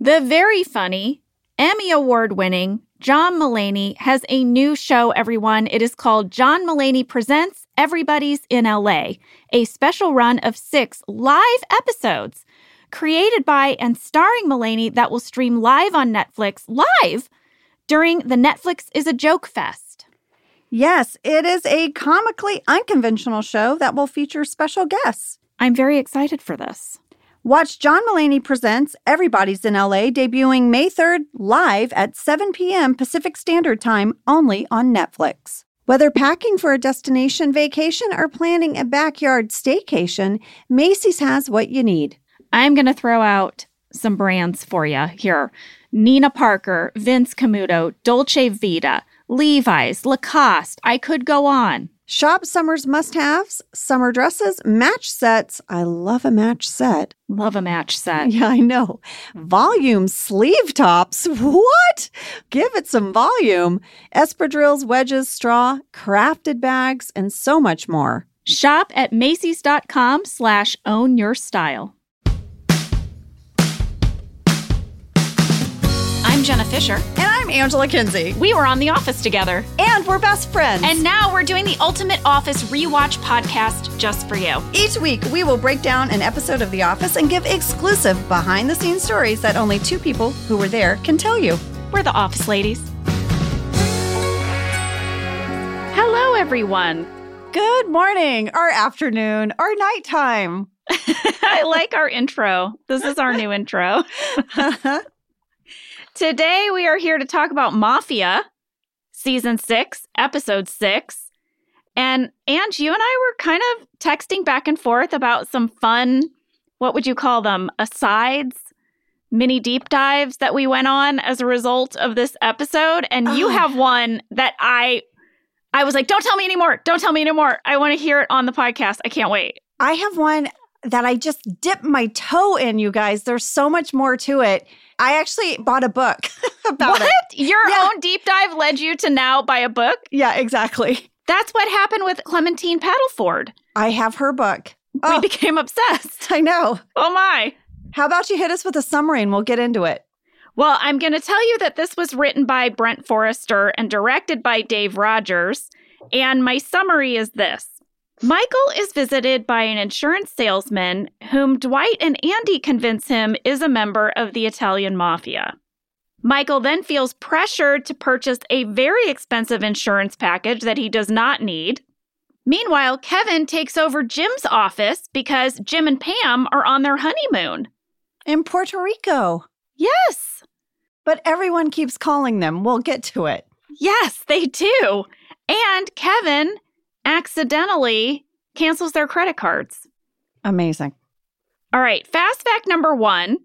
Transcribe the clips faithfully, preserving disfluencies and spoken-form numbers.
The very funny, Emmy Award-winning John Mulaney has a new show, everyone. It is called John Mulaney Presents Everybody's in L A, a special run of six live episodes created by and starring Mulaney that will stream live on Netflix live during the Netflix is a Joke Fest. Yes, it is a comically unconventional show that will feature special guests. I'm very excited for this. Watch John Mulaney Presents Everybody's in L A debuting May third live at seven p.m. Pacific Standard Time only on Netflix. Whether packing for a destination vacation or planning a backyard staycation, Macy's has what you need. I'm going to throw out some brands for you here. Nina Parker, Vince Camuto, Dolce Vita, Levi's, Lacoste. I could go on. Shop summer's must-haves, summer dresses, match sets. I love a match set. Love a match set. Yeah, I know. Volume sleeve tops. What? Give it some volume. Espadrilles, wedges, straw, crafted bags, and so much more. Shop at Macy's.com slash own your style. I'm Jenna Fisher. And I'm Angela Kinsey. We were on The Office together. And we're best friends. And now we're doing the Ultimate Office Rewatch podcast just for you. Each week, we will break down an episode of The Office and give exclusive behind-the-scenes stories that only two people who were there can tell you. We're the Office ladies. Hello, everyone. Good morning, or afternoon, or nighttime. I like our intro. This is our new intro. Today, we are here to talk about Mafia, Season six, Episode six. And, Ange, you and I were kind of texting back and forth about some fun, what would you call them, asides, mini deep dives that we went on as a result of this episode. And you oh. have one that I, I was like, don't tell me anymore. Don't tell me anymore. I want to hear it on the podcast. I can't wait. I have one that I just dipped my toe in, you guys. There's so much more to it. I actually bought a book about what? it. What? Your yeah. own deep dive led you to now buy a book? Yeah, exactly. That's what happened with Clementine Paddleford. I have her book. Oh, we became obsessed. I know. Oh, my. How about you hit us with a summary and we'll get into it? Well, I'm going to tell you that this was written by Brent Forrester and directed by Dave Rogers. And my summary is this. Michael is visited by an insurance salesman whom Dwight and Andy convince him is a member of the Italian mafia. Michael then feels pressured to purchase a very expensive insurance package that he does not need. Meanwhile, Kevin takes over Jim's office because Jim and Pam are on their honeymoon. In Puerto Rico. Yes. But everyone keeps calling them. We'll get to it. Yes, they do. And Kevin accidentally cancels their credit cards. Amazing. All right, fast fact number one.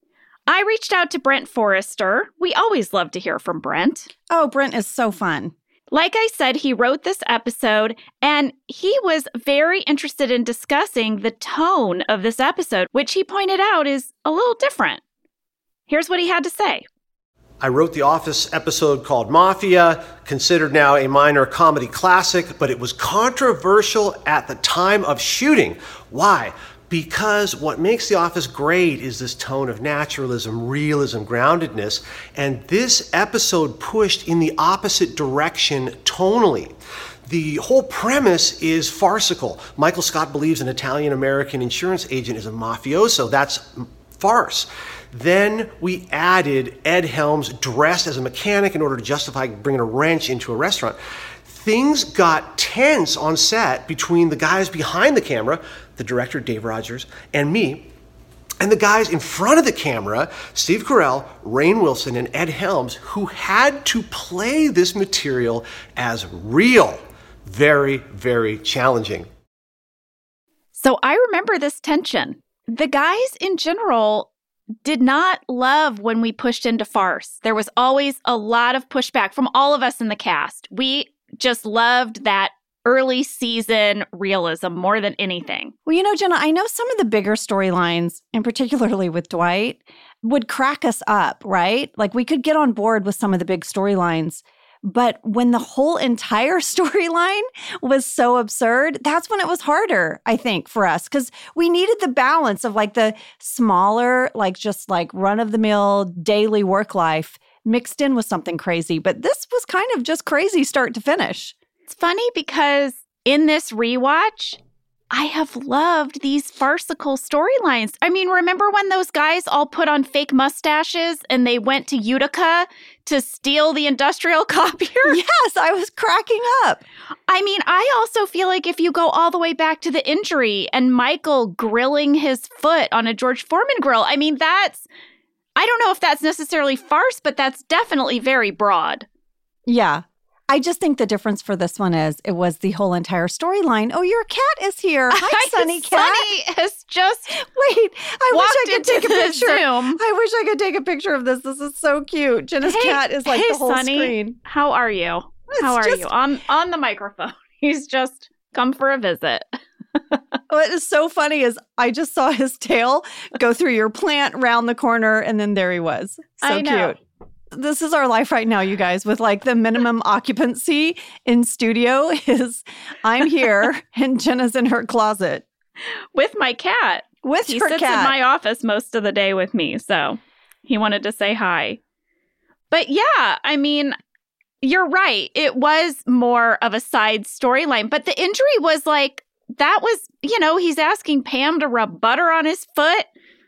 I reached out to Brent Forrester. We always love to hear from Brent. Oh, Brent is so fun. Like I said, he wrote this episode, and he was very interested in discussing the tone of this episode, which he pointed out is a little different. Here's what he had to say. I wrote the Office episode called Mafia, considered now a minor comedy classic, but it was controversial at the time of shooting. Why? Because what makes The Office great is this tone of naturalism, realism, groundedness, and this episode pushed in the opposite direction tonally. The whole premise is farcical. Michael Scott believes an Italian-American insurance agent is a mafioso. That's farce. Then we added Ed Helms dressed as a mechanic in order to justify bringing a wrench into a restaurant. Things got tense on set between the guys behind the camera, the director, Dave Rogers, and me, and the guys in front of the camera, Steve Carell, Rainn Wilson, and Ed Helms, who had to play this material as real. Very, very challenging. So I remember this tension. The guys in general did not love when we pushed into farce. There was always a lot of pushback from all of us in the cast. We just loved that early season realism more than anything. Well, you know, Jenna, I know some of the bigger storylines, and particularly with Dwight, would crack us up, right? Like we could get on board with some of the big storylines. But when the whole entire storyline was so absurd, that's when it was harder, I think, for us. Because we needed the balance of like the smaller, like just like run-of-the-mill daily work life mixed in with something crazy. But this was kind of just crazy start to finish. It's funny because in this rewatch, I have loved these farcical storylines. I mean, remember when those guys all put on fake mustaches and they went to Utica to steal the industrial copier? Yes, I was cracking up. I mean, I also feel like if you go all the way back to the injury and Michael grilling his foot on a George Foreman grill, I mean, that's, I don't know if that's necessarily farce, but that's definitely very broad. Yeah. I just think the difference for this one is it was the whole entire storyline. Oh, your cat is here. Hi, Sunny Cat. Sunny has just Wait, I wish I could take a picture. Zoom. I wish I could take a picture of this. This is so cute. Jenna's hey, cat is like hey, the whole Sunny, screen. How are you? It's how are just, you? On on the microphone. He's just come for a visit. What is so funny is I just saw his tail go through your plant, round the corner, and then there he was. So I know. cute. This is our life right now, you guys, with like the minimum occupancy in studio is I'm here and Jenna's in her closet. With my cat. With he her sits cat. in my office most of the day with me, so he wanted to say hi. But yeah, I mean, you're right. It was more of a side storyline, but the injury was like, that was, you know, he's asking Pam to rub butter on his foot.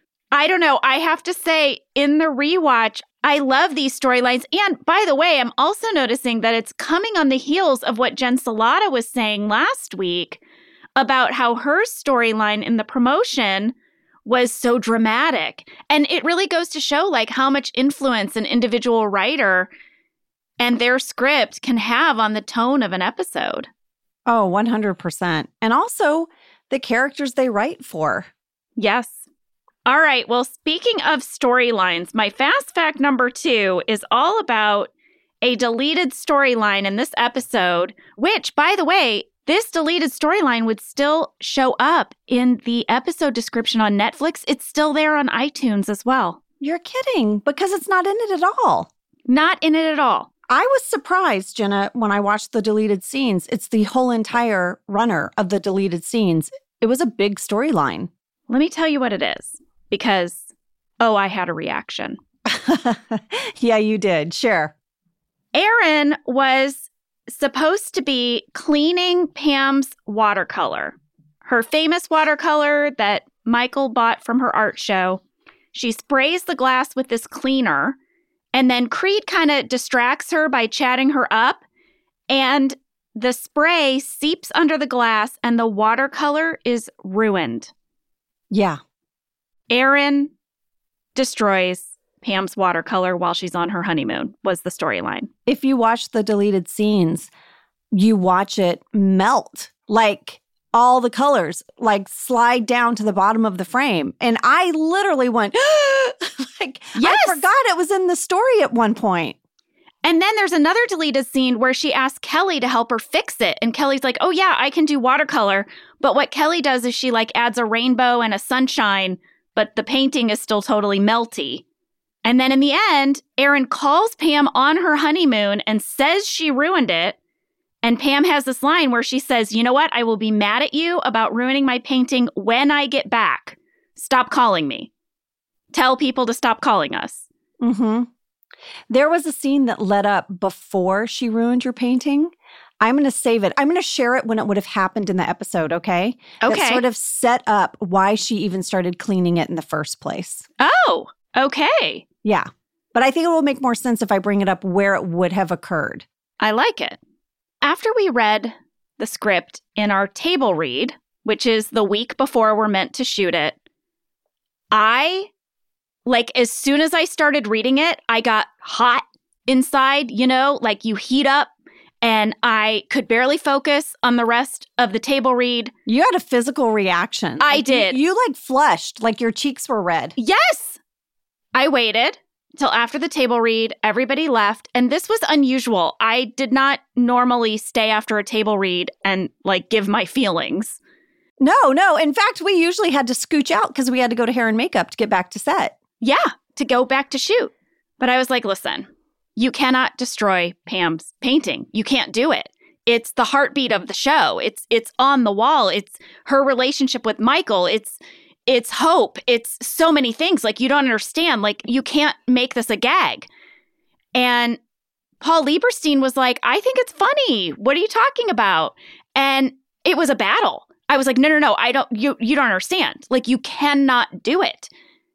I don't know. I have to say, in the rewatch, I love these storylines. And by the way, I'm also noticing that it's coming on the heels of what Jen Salata was saying last week about how her storyline in the promotion was so dramatic. And it really goes to show like how much influence an individual writer and their script can have on the tone of an episode. Oh, one hundred percent. And also the characters they write for. Yes. All right. Well, speaking of storylines, my fast fact number two is all about a deleted storyline in this episode, which, by the way, this deleted storyline would still show up in the episode description on Netflix. It's still there on iTunes as well. You're kidding, because it's not in it at all. Not in it at all. I was surprised, Jenna, when I watched the deleted scenes. It's the whole entire runner of the deleted scenes. It was a big storyline. Let me tell you what it is. Because, oh, I had a reaction. Yeah, you did. Sure. Erin was supposed to be cleaning Pam's watercolor. Her famous watercolor that Michael bought from her art show. She sprays the glass with this cleaner, and then Creed kind of distracts her by chatting her up, and the spray seeps under the glass, and the watercolor is ruined. Yeah. Erin destroys Pam's watercolor while she's on her honeymoon, was the storyline. If you watch the deleted scenes, you watch it melt, like all the colors, like slide down to the bottom of the frame. And I literally went, like, yes! I forgot it was in the story at one point. And then there's another deleted scene where she asks Kelly to help her fix it. And Kelly's like, oh yeah, I can do watercolor. But what Kelly does is she like adds a rainbow and a sunshine, but the painting is still totally melty. And then in the end, Erin calls Pam on her honeymoon and says she ruined it. And Pam has this line where she says, you know what? I will be mad at you about ruining my painting when I get back. Stop calling me. Tell people to stop calling us. Mm-hmm. There was a scene that led up before she ruined your painting. I'm going to save it. I'm going to share it when it would have happened in the episode, okay? Okay. That sort of set up why she even started cleaning it in the first place. Oh, okay. Yeah. But I think it will make more sense if I bring it up where it would have occurred. I like it. After we read the script in our table read, which is the week before we're meant to shoot it, I, like, as soon as I started reading it, I got hot inside, you know, like you heat up. And I could barely focus on the rest of the table read. You had a physical reaction. I like, did. You, you like flushed, like your cheeks were red. Yes! I waited till after the table read. Everybody left. And this was unusual. I did not normally stay after a table read and like give my feelings. No, no. In fact, we usually had to scooch out because we had to go to hair and makeup to get back to set. Yeah, to go back to shoot. But I was like, listen, You cannot destroy Pam's painting. You can't do it. It's the heartbeat of the show. It's it's on the wall. It's her relationship with Michael. It's it's hope. It's so many things. Like, you don't understand. Like, you can't make this a gag. And Paul Lieberstein was like, I think it's funny. What are you talking about? And it was a battle. I was like, no, no, no, I don't, you, you don't understand. Like, you cannot do it.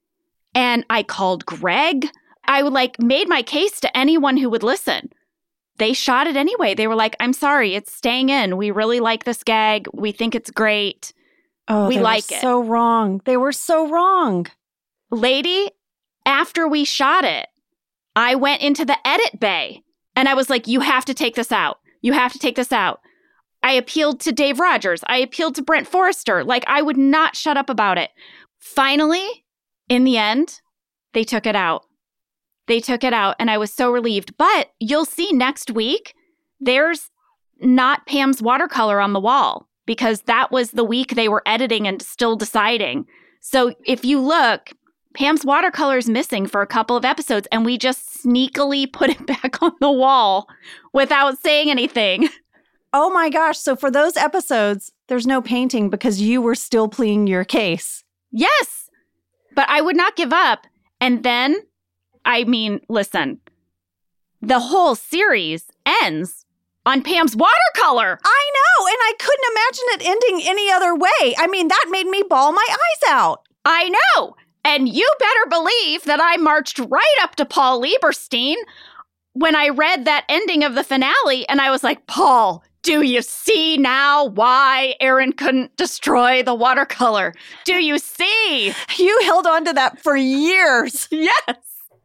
And I called Greg. I would like made my case to anyone who would listen. They shot it anyway. They were like, I'm sorry, it's staying in. We really like this gag. We think it's great. Oh, we they like were it. So wrong. They were so wrong. Lady, after we shot it, I went into the edit bay and I was like, you have to take this out. You have to take this out. I appealed to Dave Rogers. I appealed to Brent Forrester. Like, I would not shut up about it. Finally, in the end, they took it out. They took it out and I was so relieved. But you'll see next week, there's not Pam's watercolor on the wall because that was the week they were editing and still deciding. So if you look, Pam's watercolor is missing for a couple of episodes and we just sneakily put it back on the wall without saying anything. Oh my gosh. So for those episodes, there's no painting because you were still pleading your case. Yes, but I would not give up. And then, I mean, listen, the whole series ends on Pam's watercolor. I know, and I couldn't imagine it ending any other way. I mean, that made me bawl my eyes out. I know. And you better believe that I marched right up to Paul Lieberstein when I read that ending of the finale, and I was like, Paul, do you see now why Aaron couldn't destroy the watercolor? Do you see? You held on to that for years. Yes.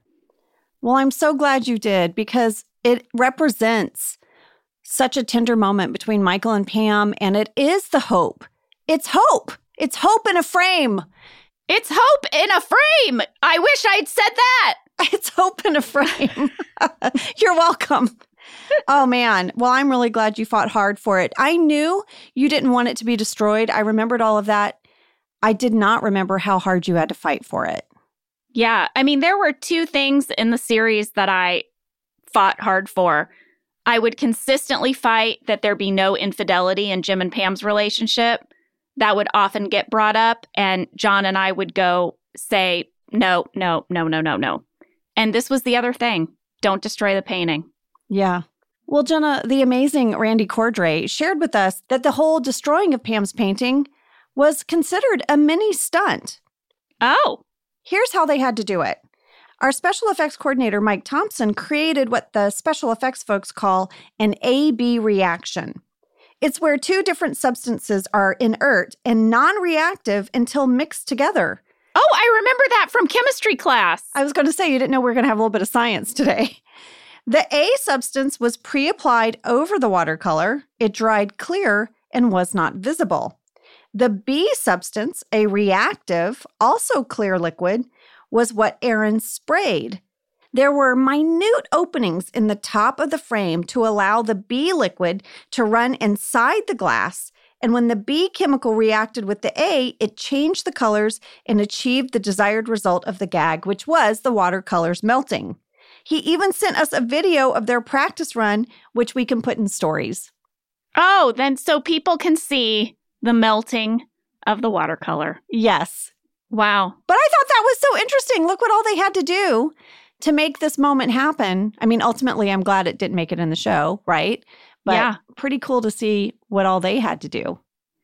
Well, I'm so glad you did because it represents such a tender moment between Michael and Pam, and it is the hope. It's hope. It's hope in a frame. It's hope in a frame. I wish I'd said that. It's hope in a frame. You're welcome. Oh, man. Well, I'm really glad you fought hard for it. I knew you didn't want it to be destroyed. I remembered all of that. I did not remember how hard you had to fight for it. Yeah. I mean, there were two things in the series that I fought hard for. I would consistently fight that there be no infidelity in Jim and Pam's relationship. That would often get brought up. And John and I would go say, no, no, no, no, no, no. And this was the other thing. Don't destroy the painting. Yeah. Well, Jenna, the amazing Randy Cordray shared with us that the whole destroying of Pam's painting was considered a mini stunt. Oh. Here's how they had to do it. Our special effects coordinator, Mike Thompson, created what the special effects folks call an A B reaction. It's where two different substances are inert and non-reactive until mixed together. Oh, I remember that from chemistry class. I was going to say, you didn't know we were going to have a little bit of science today. The A substance was pre-applied over the watercolor. It dried clear and was not visible. The B substance, a reactive, also clear liquid, was what Aaron sprayed. There were minute openings in the top of the frame to allow the B liquid to run inside the glass. And when the B chemical reacted with the A, it changed the colors and achieved the desired result of the gag, which was the watercolors melting. He even sent us a video of their practice run, which we can put in stories. Oh, then so people can see the melting of the watercolor. Yes. Wow. But I thought that was so interesting. Look what all they had to do to make this moment happen. I mean, ultimately, I'm glad it didn't make it in the show, right? But yeah. Pretty cool to see what all they had to do.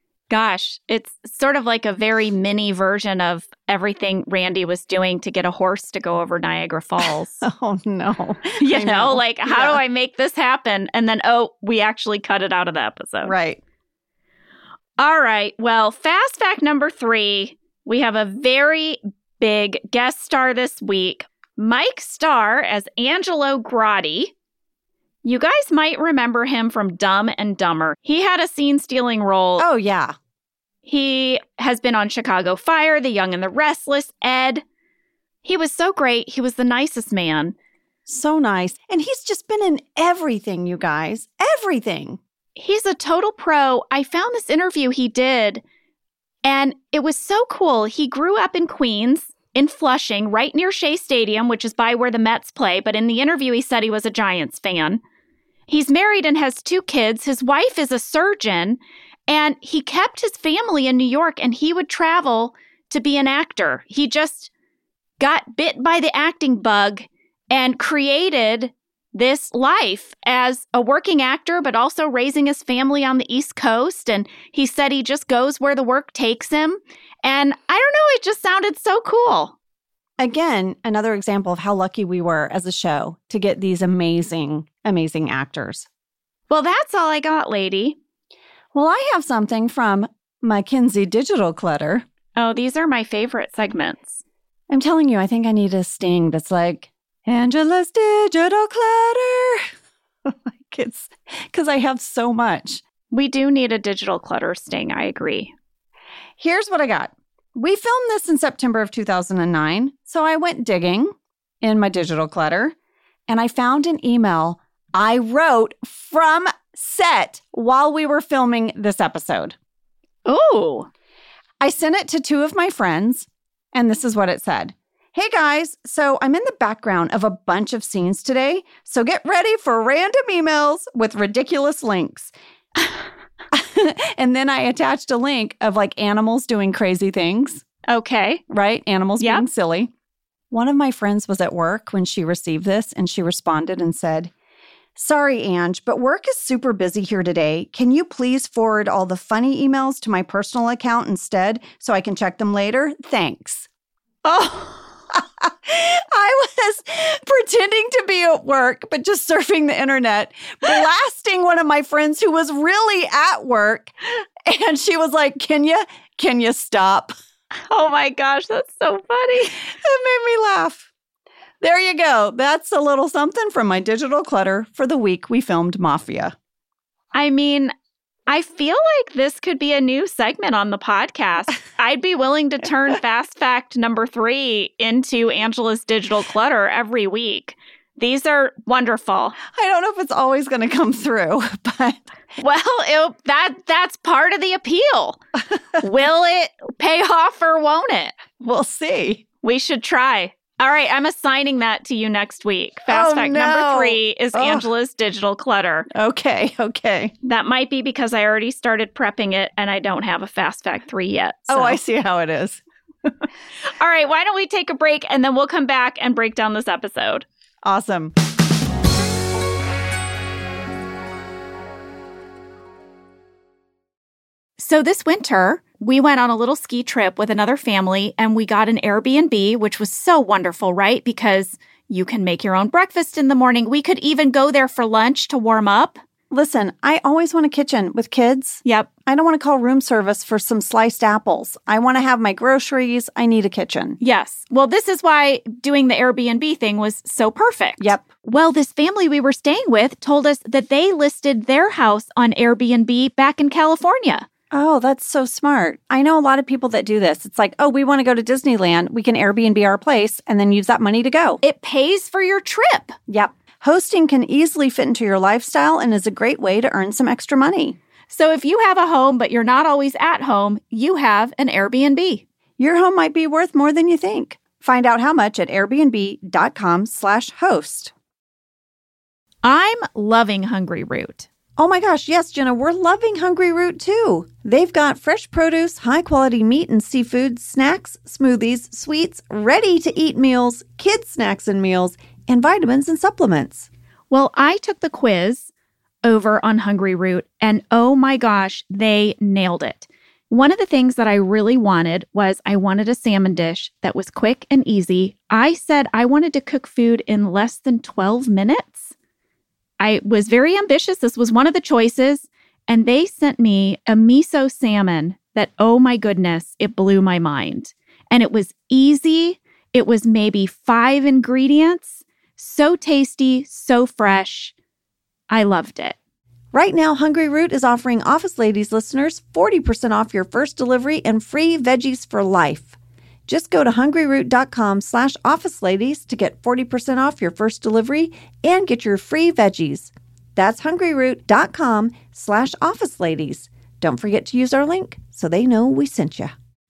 Gosh, it's sort of like a very mini version of everything Randy was doing to get a horse to go over Niagara Falls. Oh, no. You I know, know, like, how yeah. do I make this happen? And then, oh, we actually cut it out of the episode. Right. All right. Well, fast fact number three, we have a very big guest star this week. Mike Starr as Angelo Grotti. You guys might remember him from Dumb and Dumber. He had a scene-stealing role. Oh, yeah. He has been on Chicago Fire, The Young and the Restless, Ed. He was so great. He was the nicest man. So nice. And he's just been in everything, you guys. Everything. He's a total pro. I found this interview he did, and it was so cool. He grew up in Queens. in Flushing, right near Shea Stadium, which is by where the Mets play. But in the interview, he said he was a Giants fan. He's married and has two kids. His wife is a surgeon, and he kept his family in New York, and he would travel to be an actor. He just got bit by the acting bug and created this life as a working actor, but also raising his family on the East Coast. And he said he just goes where the work takes him. And I don't know, it just sounded so cool. Again, another example of how lucky we were as a show to get these amazing, amazing actors. Well, that's all I got, lady. Well, I have something from McKinsey Digital Clutter. Oh, these are my favorite segments. I'm telling you, I think I need a sting that's like, Angela's Digital Clutter. Like it's because I have so much. We do need a digital clutter sting. I agree. Here's what I got. We filmed this in September of two thousand nine. So I went digging in my digital clutter and I found an email I wrote from set while we were filming this episode. Ooh. I sent it to two of my friends and this is what it said. Hey guys, so I'm in the background of a bunch of scenes today, so get ready for random emails with ridiculous links. And then I attached a link of like animals doing crazy things. Okay. Right? Animals yep. being silly. One of my friends was at work when she received this and she responded and said, sorry, Ange, but work is super busy here today. Can you please forward all the funny emails to my personal account instead so I can check them later? Thanks. Oh. I was pretending to be at work, but just surfing the internet, blasting one of my friends who was really at work. And she was like, can you, can you stop? Oh my gosh, that's so funny. It made me laugh. There you go. That's a little something from my digital clutter for the week we filmed Mafia. I mean, I feel like this could be a new segment on the podcast. I'd be willing to turn Fast Fact number three into Angela's digital clutter every week. These are wonderful. I don't know if it's always going to come through, but... Well, it, that that's part of the appeal. Will it pay off or won't it? We'll see. We should try. All right, I'm assigning that to you next week. Fast oh, fact no. number three is oh. Angela's digital clutter. Okay, okay. That might be because I already started prepping it and I don't have a fast fact three yet. So. Oh, I see how it is. All right, why don't we take a break and then we'll come back and break down this episode. Awesome. So this winter, we went on a little ski trip with another family and we got an Airbnb, which was so wonderful, right? Because you can make your own breakfast in the morning. We could even go there for lunch to warm up. Listen, I always want a kitchen with kids. Yep. I don't want to call room service for some sliced apples. I want to have my groceries. I need a kitchen. Yes. Well, this is why doing the Airbnb thing was so perfect. Yep. Well, this family we were staying with told us that they listed their house on Airbnb back in California. Oh, that's so smart. I know a lot of people that do this. It's like, oh, we want to go to Disneyland. We can Airbnb our place and then use that money to go. It pays for your trip. Yep. Hosting can easily fit into your lifestyle and is a great way to earn some extra money. So if you have a home, but you're not always at home, you have an Airbnb. Your home might be worth more than you think. Find out how much at airbnb.com slash host. I'm loving Hungry Root. Oh my gosh, yes, Jenna, we're loving Hungry Root too. They've got fresh produce, high-quality meat and seafood, snacks, smoothies, sweets, ready-to-eat meals, kids' snacks and meals, and vitamins and supplements. Well, I took the quiz over on Hungry Root, and oh my gosh, they nailed it. One of the things that I really wanted was I wanted a salmon dish that was quick and easy. I said I wanted to cook food in less than twelve minutes. I was very ambitious. This was one of the choices. And they sent me a miso salmon that, oh my goodness, it blew my mind. And it was easy. It was maybe five ingredients. So tasty, so fresh. I loved it. Right now, Hungry Root is offering Office Ladies listeners forty percent off your first delivery and free veggies for life. Just go to hungryroot.com slash office ladies to get forty percent off your first delivery and get your free veggies. That's hungryroot.com slash office ladies. Don't forget to use our link so they know we sent you.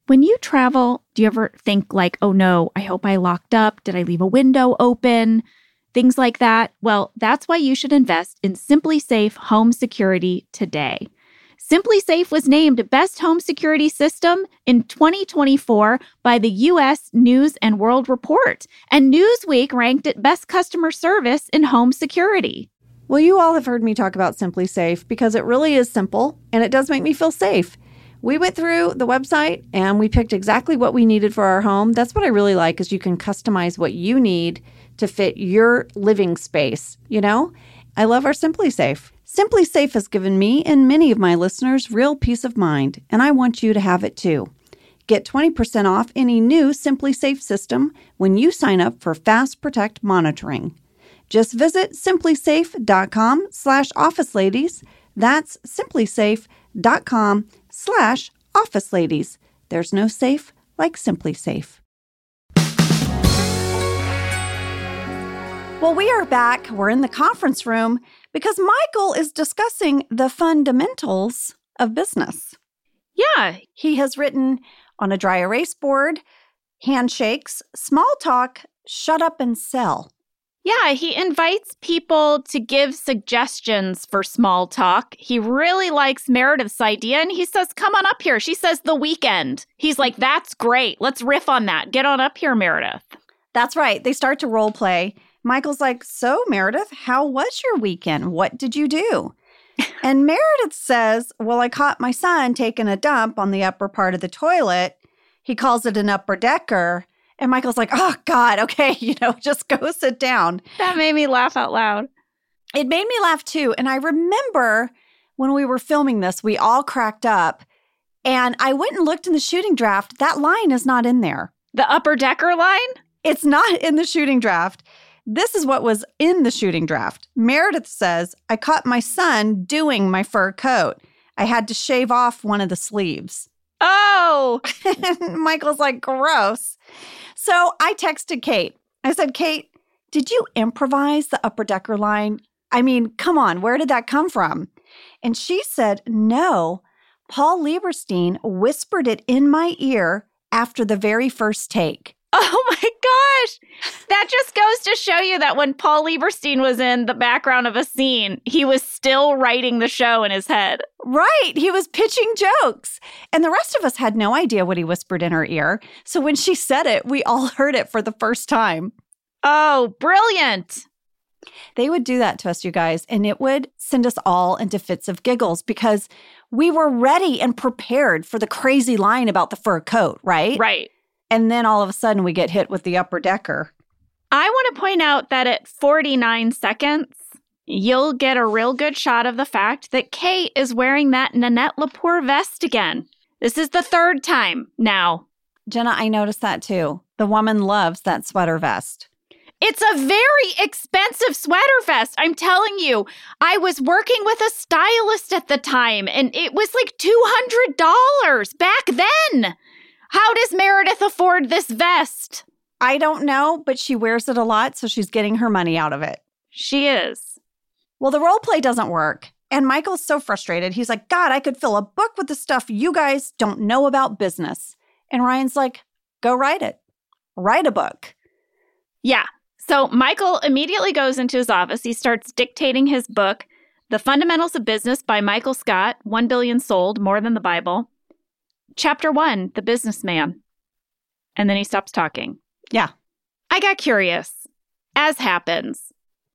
When you travel, do you ever think like, oh no, I hope I locked up? Did I leave a window open? Things like that. Well, that's why you should invest in SimpliSafe Home Security today. SimpliSafe was named Best Home Security System in twenty twenty-four by the U S News and World Report, and Newsweek ranked it Best Customer Service in Home Security. Well, you all have heard me talk about SimpliSafe because it really is simple and it does make me feel safe. We went through the website and we picked exactly what we needed for our home. That's what I really like, is you can customize what you need to fit your living space, you know? I love our SimpliSafe. SimpliSafe has given me and many of my listeners real peace of mind, and I want you to have it too. Get twenty percent off any new SimpliSafe system when you sign up for Fast Protect monitoring. Just visit simplysafe.com slash office ladies. That's simplysafe.com slash office ladies. There's no safe like SimpliSafe. Well, we are back. We're in the conference room because Michael is discussing the fundamentals of business. Yeah. He has written on a dry erase board, handshakes, small talk, shut up and sell. Yeah, he invites people to give suggestions for small talk. He really likes Meredith's idea, and he says, come on up here. She says the weekend. He's like, that's great. Let's riff on that. Get on up here, Meredith. That's right. They start to role play. Michael's like, so Meredith, how was your weekend? What did you do? And Meredith says, well, I caught my son taking a dump on the upper part of the toilet. He calls it an upper decker. And Michael's like, oh, God, okay, you know, just go sit down. That made me laugh out loud. It made me laugh, too. And I remember when we were filming this, we all cracked up. And I went and looked in the shooting draft. That line is not in there. The upper decker line? It's not in the shooting draft. This is what was in the shooting draft. Meredith says, I caught my son doing my fur coat. I had to shave off one of the sleeves. Oh! And Michael's like, gross. So I texted Kate. I said, Kate, did you improvise the upper decker line? I mean, come on, where did that come from? And she said, no, Paul Lieberstein whispered it in my ear after the very first take. Oh my gosh. That just goes to show you that when Paul Lieberstein was in the background of a scene, he was still writing the show in his head. Right. He was pitching jokes. And the rest of us had no idea what he whispered in her ear. So when she said it, we all heard it for the first time. Oh, brilliant. They would do that to us, you guys, and it would send us all into fits of giggles because we were ready and prepared for the crazy line about the fur coat, right? Right. And then all of a sudden we get hit with the upper decker. I want to point out that at forty-nine seconds, you'll get a real good shot of the fact that Kate is wearing that Nanette Lepore vest again. This is the third time now. Jenna, I noticed that too. The woman loves that sweater vest. It's a very expensive sweater vest. I'm telling you, I was working with a stylist at the time, and it was like two hundred dollars back then. How does Meredith afford this vest? I don't know, but she wears it a lot, so she's getting her money out of it. She is. Well, the role play doesn't work, and Michael's so frustrated. He's like, God, I could fill a book with the stuff you guys don't know about business. And Ryan's like, go write it. Write a book. Yeah. So Michael immediately goes into his office. He starts dictating his book, The Fundamentals of Business by Michael Scott, one billion sold, more than the Bible. Chapter one, The Businessman. And then he stops talking. Yeah. I got curious, as happens.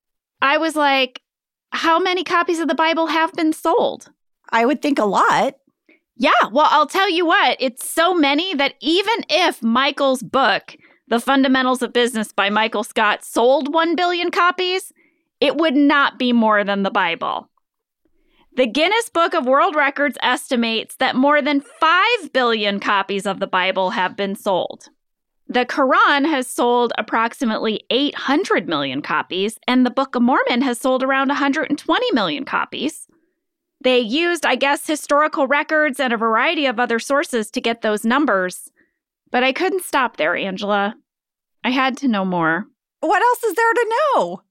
I was like, how many copies of the Bible have been sold? I would think a lot. Yeah, well, I'll tell you what, it's so many that even if Michael's book, The Fundamentals of Business by Michael Scott, sold one billion copies, it would not be more than the Bible. The Guinness Book of World Records estimates that more than five billion copies of the Bible have been sold. The Quran has sold approximately eight hundred million copies, and the Book of Mormon has sold around one hundred twenty million copies. They used, I guess, historical records and a variety of other sources to get those numbers. But I couldn't stop there, Angela. I had to know more. What else is there to know?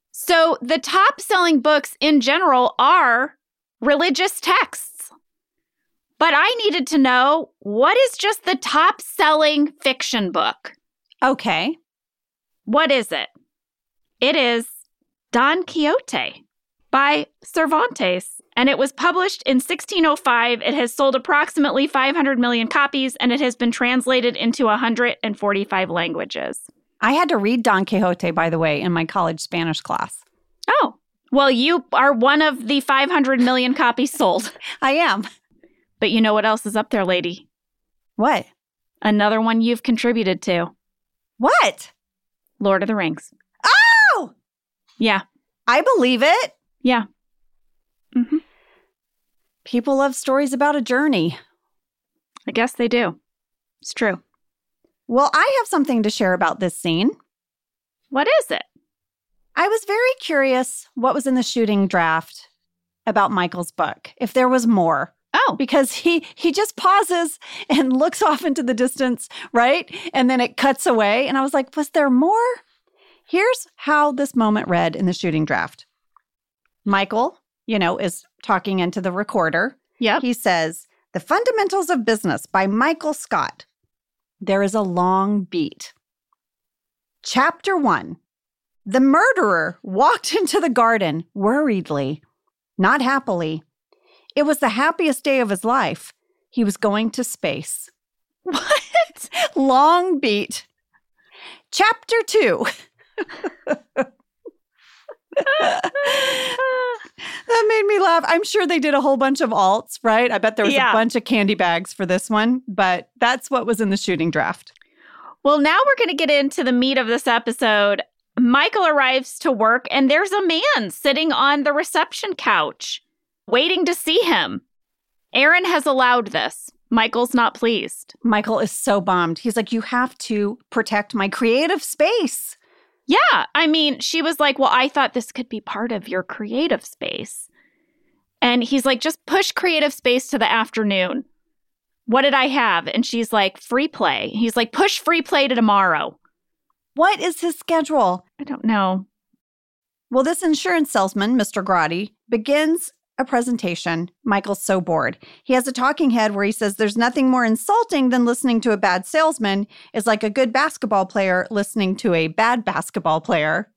So the top-selling books in general are religious texts. But I needed to know, what is just the top-selling fiction book? Okay. What is it? It is Don Quixote by Cervantes, and it was published in sixteen oh five. It has sold approximately five hundred million copies, and it has been translated into one hundred forty-five languages. I had to read Don Quixote, by the way, in my college Spanish class. Oh, well, you are one of the five hundred million copies sold. I am. But you know what else is up there, lady? What? Another one you've contributed to. What? Lord of the Rings. Oh! Yeah. I believe it. Yeah. Mm-hmm. People love stories about a journey. I guess they do. It's true. Well, I have something to share about this scene. What is it? I was very curious what was in the shooting draft about Michael's book, if there was more. Oh. Because he he just pauses and looks off into the distance, right? And then it cuts away. And I was like, was there more? Here's how this moment read in the shooting draft. Michael, you know, is talking into the recorder. Yep. He says, The Fundamentals of Business by Michael Scott. There is a long beat. Chapter one. The murderer walked into the garden worriedly, not happily. It was the happiest day of his life. He was going to space. What? Long beat. Chapter two. That made me laugh. I'm sure they did a whole bunch of alts, right? I bet there was yeah. a bunch of candy bags for this one, but that's what was in the shooting draft. Well, now we're going to get into the meat of this episode. Michael arrives to work, and there's a man sitting on the reception couch, waiting to see him. Aaron has allowed this. Michael's not pleased. Michael is so bummed. He's like, you have to protect my creative space. Yeah. I mean, she was like, well, I thought this could be part of your creative space. And he's like, just push creative space to the afternoon. What did I have? And she's like, free play. He's like, push free play to tomorrow. What is his schedule? I don't know. Well, this insurance salesman, Mister Grotti, begins a presentation. Michael's so bored. He has a talking head where he says there's nothing more insulting than listening to a bad salesman. It's like a good basketball player listening to a bad basketball player.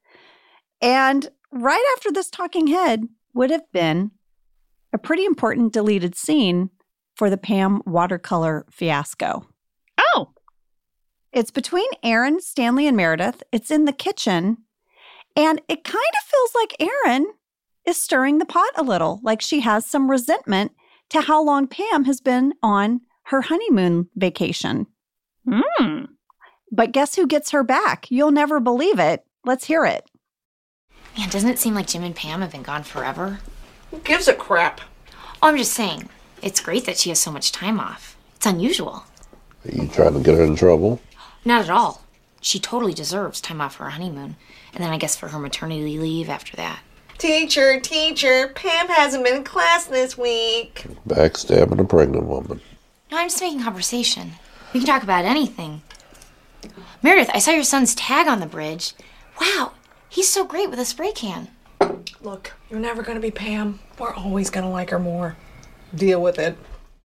And right after this talking head would have been a pretty important deleted scene for the Pam watercolor fiasco. Oh. It's between Aaron, Stanley, and Meredith. It's in the kitchen. And it kind of feels like Aaron is stirring the pot a little, like she has some resentment to how long Pam has been on her honeymoon vacation. Hmm. But guess who gets her back? You'll never believe it. Let's hear it. Man, doesn't it seem like Jim and Pam have been gone forever? Who gives a crap? Oh, I'm just saying, it's great that she has so much time off. It's unusual. Are you trying to get her in trouble? Not at all. She totally deserves time off for her honeymoon. And then I guess for her maternity leave after that. Teacher, teacher, Pam hasn't been in class this week. Backstabbing a pregnant woman. No, I'm just making conversation. We can talk about anything. Meredith, I saw your son's tag on the bridge. Wow, he's so great with a spray can. Look, you're never going to be Pam. We're always going to like her more. Deal with it.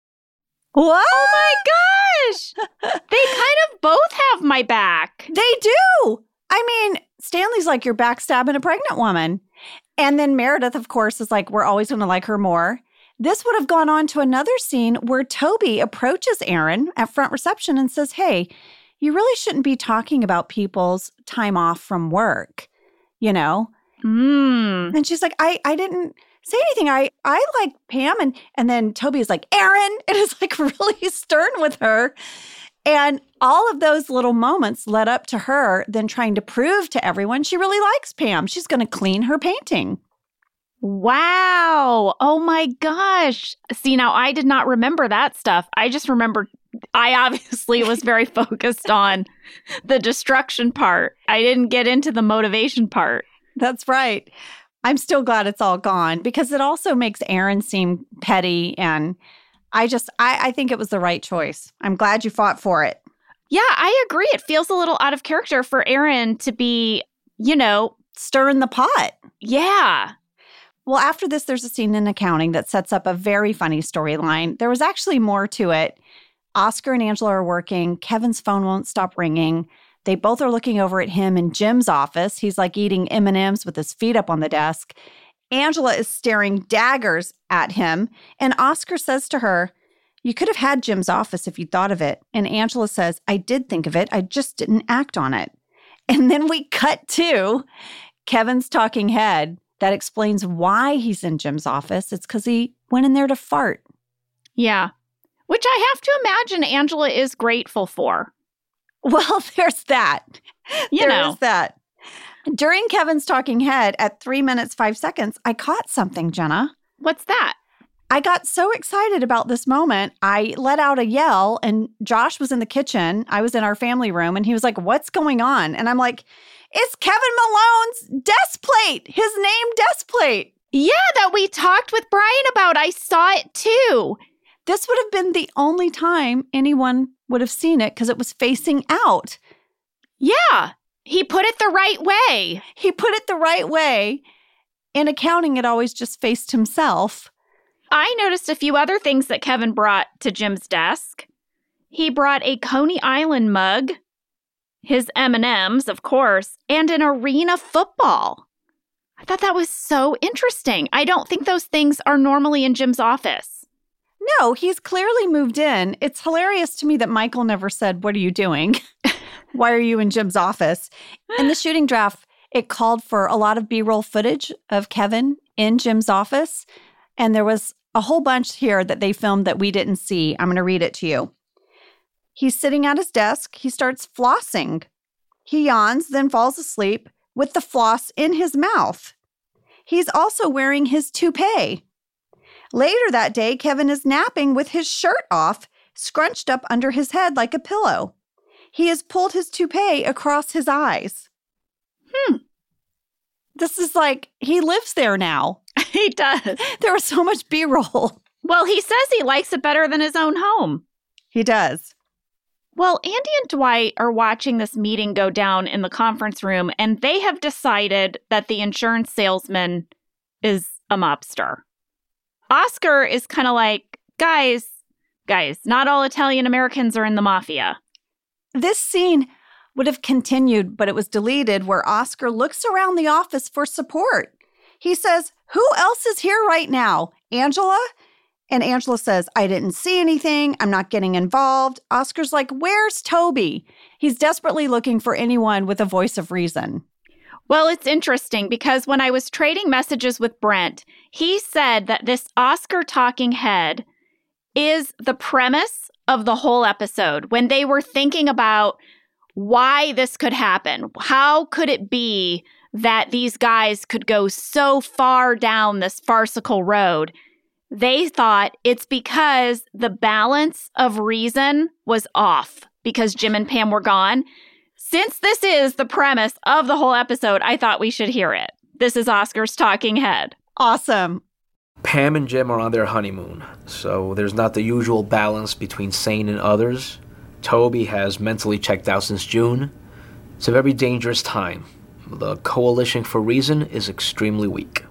What? Oh my gosh! They kind of both have my back. They do. I mean, Stanley's like, you're backstabbing a pregnant woman. And then Meredith, of course, is like, we're always going to like her more. This would have gone on to another scene where Toby approaches Aaron at front reception and says, hey, you really shouldn't be talking about people's time off from work, you know? Mm. And she's like, I, I didn't say anything. I, I like Pam. And, and then Toby is like, Aaron, and is like really stern with her. And all of those little moments led up to her then trying to prove to everyone she really likes Pam. She's going to clean her painting. Wow. Oh my gosh. See, now I did not remember that stuff. I just remember I obviously was very focused on the destruction part. I didn't get into the motivation part. That's right. I'm still glad it's all gone because it also makes Aaron seem petty. And I just, I, I think it was the right choice. I'm glad you fought for it. Yeah, I agree. It feels a little out of character for Aaron to be, you know, stirring the pot. Yeah. Well, after this, there's a scene in accounting that sets up a very funny storyline. There was actually more to it. Oscar and Angela are working. Kevin's phone won't stop ringing. They both are looking over at him in Jim's office. He's like eating M and M's with his feet up on the desk. Angela is staring daggers at him. And Oscar says to her, "You could have had Jim's office if you thought of it." And Angela says, "I did think of it. I just didn't act on it." And then we cut to Kevin's talking head. That explains why he's in Jim's office. It's because he went in there to fart. Yeah. Which I have to imagine Angela is grateful for. Well, there's that. You there know. is that. During Kevin's talking head at three minutes, five seconds, I caught something, Jenna. What's that? I got so excited about this moment, I let out a yell, and Josh was in the kitchen. I was in our family room, and he was like, "What's going on?" And I'm like, "It's Kevin Malone's desk plate, his name desk plate." Yeah, that we talked with Brian about. I saw it too. This would have been the only time anyone would have seen it because it was facing out. Yeah, he put it the right way. He put it the right way. In accounting, it always just faced himself. I noticed a few other things that Kevin brought to Jim's desk. He brought a Coney Island mug, his M and M's, of course, and an arena football. I thought that was so interesting. I don't think those things are normally in Jim's office. No, he's clearly moved in. It's hilarious to me that Michael never said, "What are you doing? Why are you in Jim's office?" In the shooting draft, it called for a lot of B-roll footage of Kevin in Jim's office. And there was a whole bunch here that they filmed that we didn't see. I'm going to read it to you. He's sitting at his desk. He starts flossing. He yawns, then falls asleep with the floss in his mouth. He's also wearing his toupee. Later that day, Kevin is napping with his shirt off, scrunched up under his head like a pillow. He has pulled his toupee across his eyes. Hmm. This is like, he lives there now. He does. There was so much B-roll. Well, he says he likes it better than his own home. He does. Well, Andy and Dwight are watching this meeting go down in the conference room, and they have decided that the insurance salesman is a mobster. Oscar is kind of like, guys, guys, not all Italian Americans are in the mafia. This scene would have continued, but it was deleted, where Oscar looks around the office for support. He says, "Who else is here right now? Angela?" And Angela says, "I didn't see anything. I'm not getting involved." Oscar's like, "Where's Toby?" He's desperately looking for anyone with a voice of reason. Well, it's interesting because when I was trading messages with Brent, he said that this Oscar talking head is the premise of the whole episode. When they were thinking about why this could happen, how could it be that these guys could go so far down this farcical road, they thought it's because the balance of reason was off because Jim and Pam were gone. Since this is the premise of the whole episode, I thought we should hear it. This is Oscar's talking head. Awesome. Pam and Jim are on their honeymoon, so there's not the usual balance between sane and others. Toby has mentally checked out since June. It's a very dangerous time. The coalition for reason is extremely weak.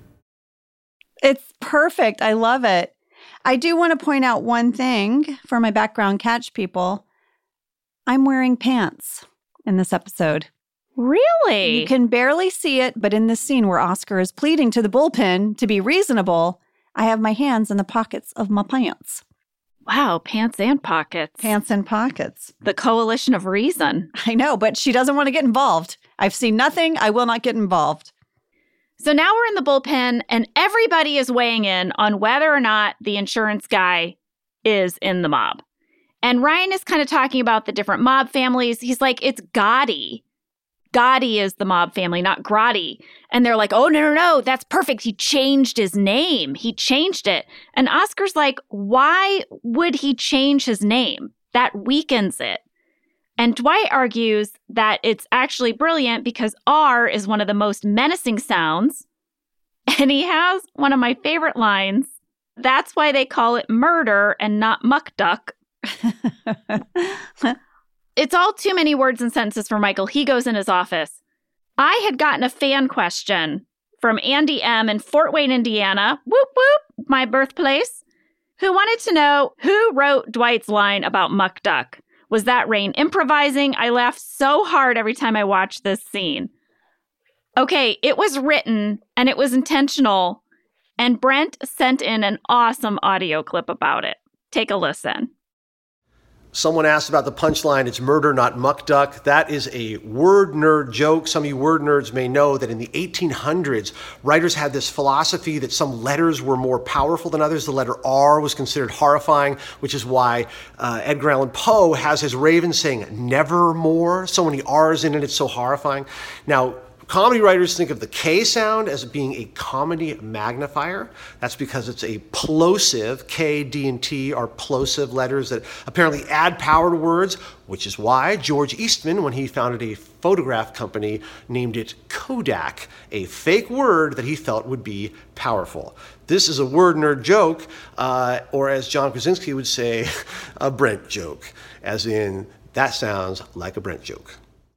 It's perfect. I love it. I do want to point out one thing for my background catch people. I'm wearing pants in this episode. Really? You can barely see it, but in this scene where Oscar is pleading to the bullpen to be reasonable, I have my hands in the pockets of my pants. Wow, pants and pockets. Pants and pockets. The coalition of reason. I know, but she doesn't want to get involved. I've seen nothing. I will not get involved. So now we're in the bullpen, and everybody is weighing in on whether or not the insurance guy is in the mob. And Ryan is kind of talking about the different mob families. He's like, it's Gotti. Gotti is the mob family, not Grotti. And they're like, oh, no, no, no, that's perfect. He changed his name. He changed it. And Oscar's like, why would he change his name? That weakens it. And Dwight argues that it's actually brilliant because R is one of the most menacing sounds. And he has one of my favorite lines. That's why they call it murder and not muck duck. It's all too many words and sentences for Michael. He goes in his office. I had gotten a fan question from Andy M. in Fort Wayne, Indiana, whoop whoop, my birthplace, who wanted to know who wrote Dwight's line about Muck Duck. Was that Rain improvising? I laugh so hard every time I watch this scene. Okay, it was written and it was intentional, and Brent sent in an awesome audio clip about it. Take a listen. Someone asked about the punchline, it's murder, not muck duck. That is a word nerd joke. Some of you word nerds may know that in the eighteen hundreds, writers had this philosophy that some letters were more powerful than others. The letter R was considered horrifying, which is why uh, Edgar Allan Poe has his Raven saying nevermore. So many R's in it, it's so horrifying. Now, comedy writers think of the K sound as being a comedy magnifier. That's because it's a plosive. K, D, and T are plosive letters that apparently add power to words, which is why George Eastman, when he founded a photograph company, named it Kodak, a fake word that he felt would be powerful. This is a word nerd joke, uh, or as John Krasinski would say, a Brent joke, as in, that sounds like a Brent joke.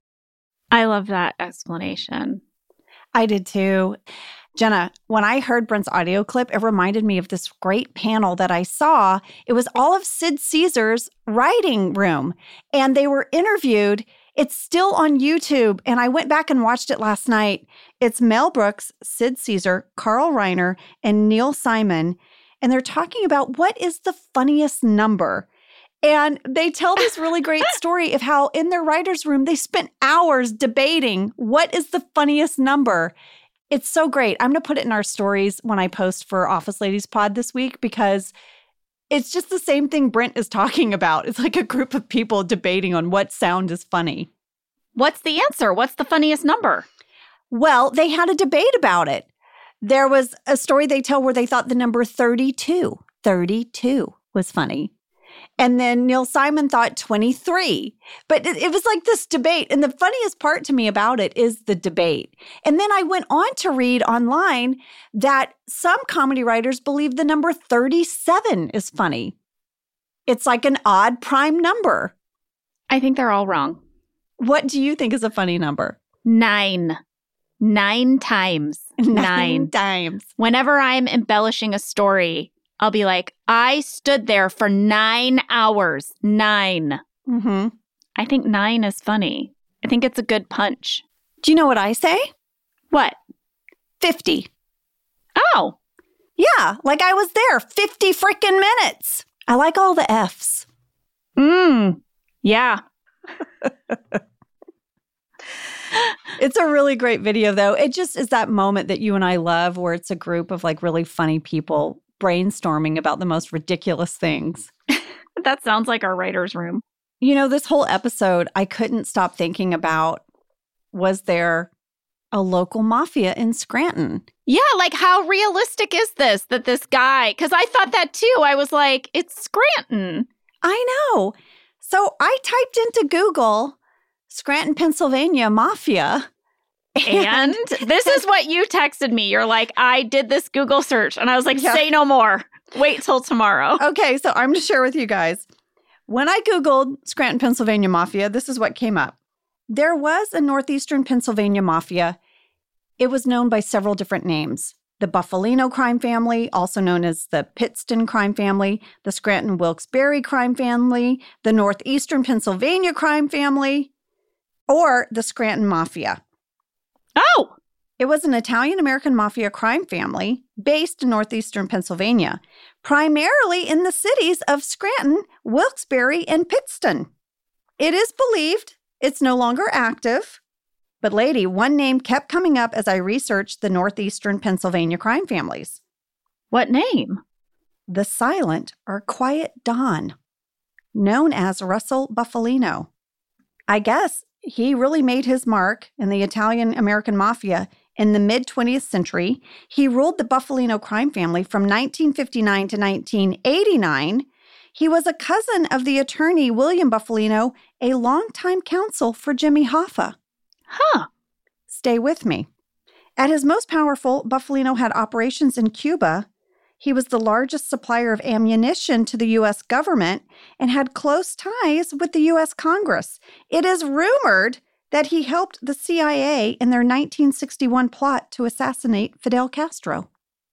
I love that explanation. I did too. Jenna, when I heard Brent's audio clip, it reminded me of this great panel that I saw. It was all of Sid Caesar's writing room, and they were interviewed. It's still on YouTube, and I went back and watched it last night. It's Mel Brooks, Sid Caesar, Carl Reiner, and Neil Simon, and they're talking about what is the funniest number. And they tell this really great story of how in their writer's room, they spent hours debating what is the funniest number. It's so great. I'm going to put it in our stories when I post for Office Ladies Pod this week, because it's just the same thing Brent is talking about. It's like a group of people debating on what sound is funny. What's the answer? What's the funniest number? Well, they had a debate about it. There was a story they tell where they thought the number thirty-two, thirty-two was funny. And then Neil Simon thought twenty-three. But it, it was like this debate. And the funniest part to me about it is the debate. And then I went on to read online that some comedy writers believe the number thirty-seven is funny. It's like an odd prime number. I think they're all wrong. What do you think is a funny number? Nine. Nine times. Nine. Nine times. Whenever I'm embellishing a story, I'll be like, I stood there for nine hours. Nine. Mm-hmm. I think nine is funny. I think it's a good punch. Do you know what I say? What? fifty. Oh. Yeah, like I was there fifty freaking minutes. I like all the F's. Mmm. Yeah. It's a really great video, though. It just is that moment that you and I love where it's a group of like really funny people brainstorming about the most ridiculous things. That sounds like our writer's room. You know, this whole episode, I couldn't stop thinking about, was there a local mafia in Scranton? Yeah, like how realistic is this that this guy, because I thought that too. I was like, it's Scranton. I know. So I typed into Google, Scranton, Pennsylvania mafia. And this is what you texted me. You're like, I did this Google search. And I was like, yeah. Say no more. Wait till tomorrow. Okay, so I'm going to share with you guys. When I Googled Scranton, Pennsylvania mafia, this is what came up. There was a northeastern Pennsylvania mafia. It was known by several different names. The Buffalino crime family, also known as the Pittston crime family, the Scranton Wilkes-Barre crime family, the northeastern Pennsylvania crime family, or the Scranton Mafia. Oh! It was an Italian-American mafia crime family based in northeastern Pennsylvania, primarily in the cities of Scranton, Wilkes-Barre, and Pittston. It is believed it's no longer active, but lady, one name kept coming up as I researched the northeastern Pennsylvania crime families. What name? The Silent or Quiet Don, known as Russell Buffalino. I guess he really made his mark in the Italian-American mafia in the mid-twentieth century. He ruled the Buffalino crime family from nineteen fifty-nine to nineteen eighty-nine. He was a cousin of the attorney William Buffalino, a longtime counsel for Jimmy Hoffa. Huh. Stay with me. At his most powerful, Buffalino had operations in Cuba. He was the largest supplier of ammunition to the U S government and had close ties with the U S Congress. It is rumored that he helped the C I A in their nineteen sixty-one plot to assassinate Fidel Castro.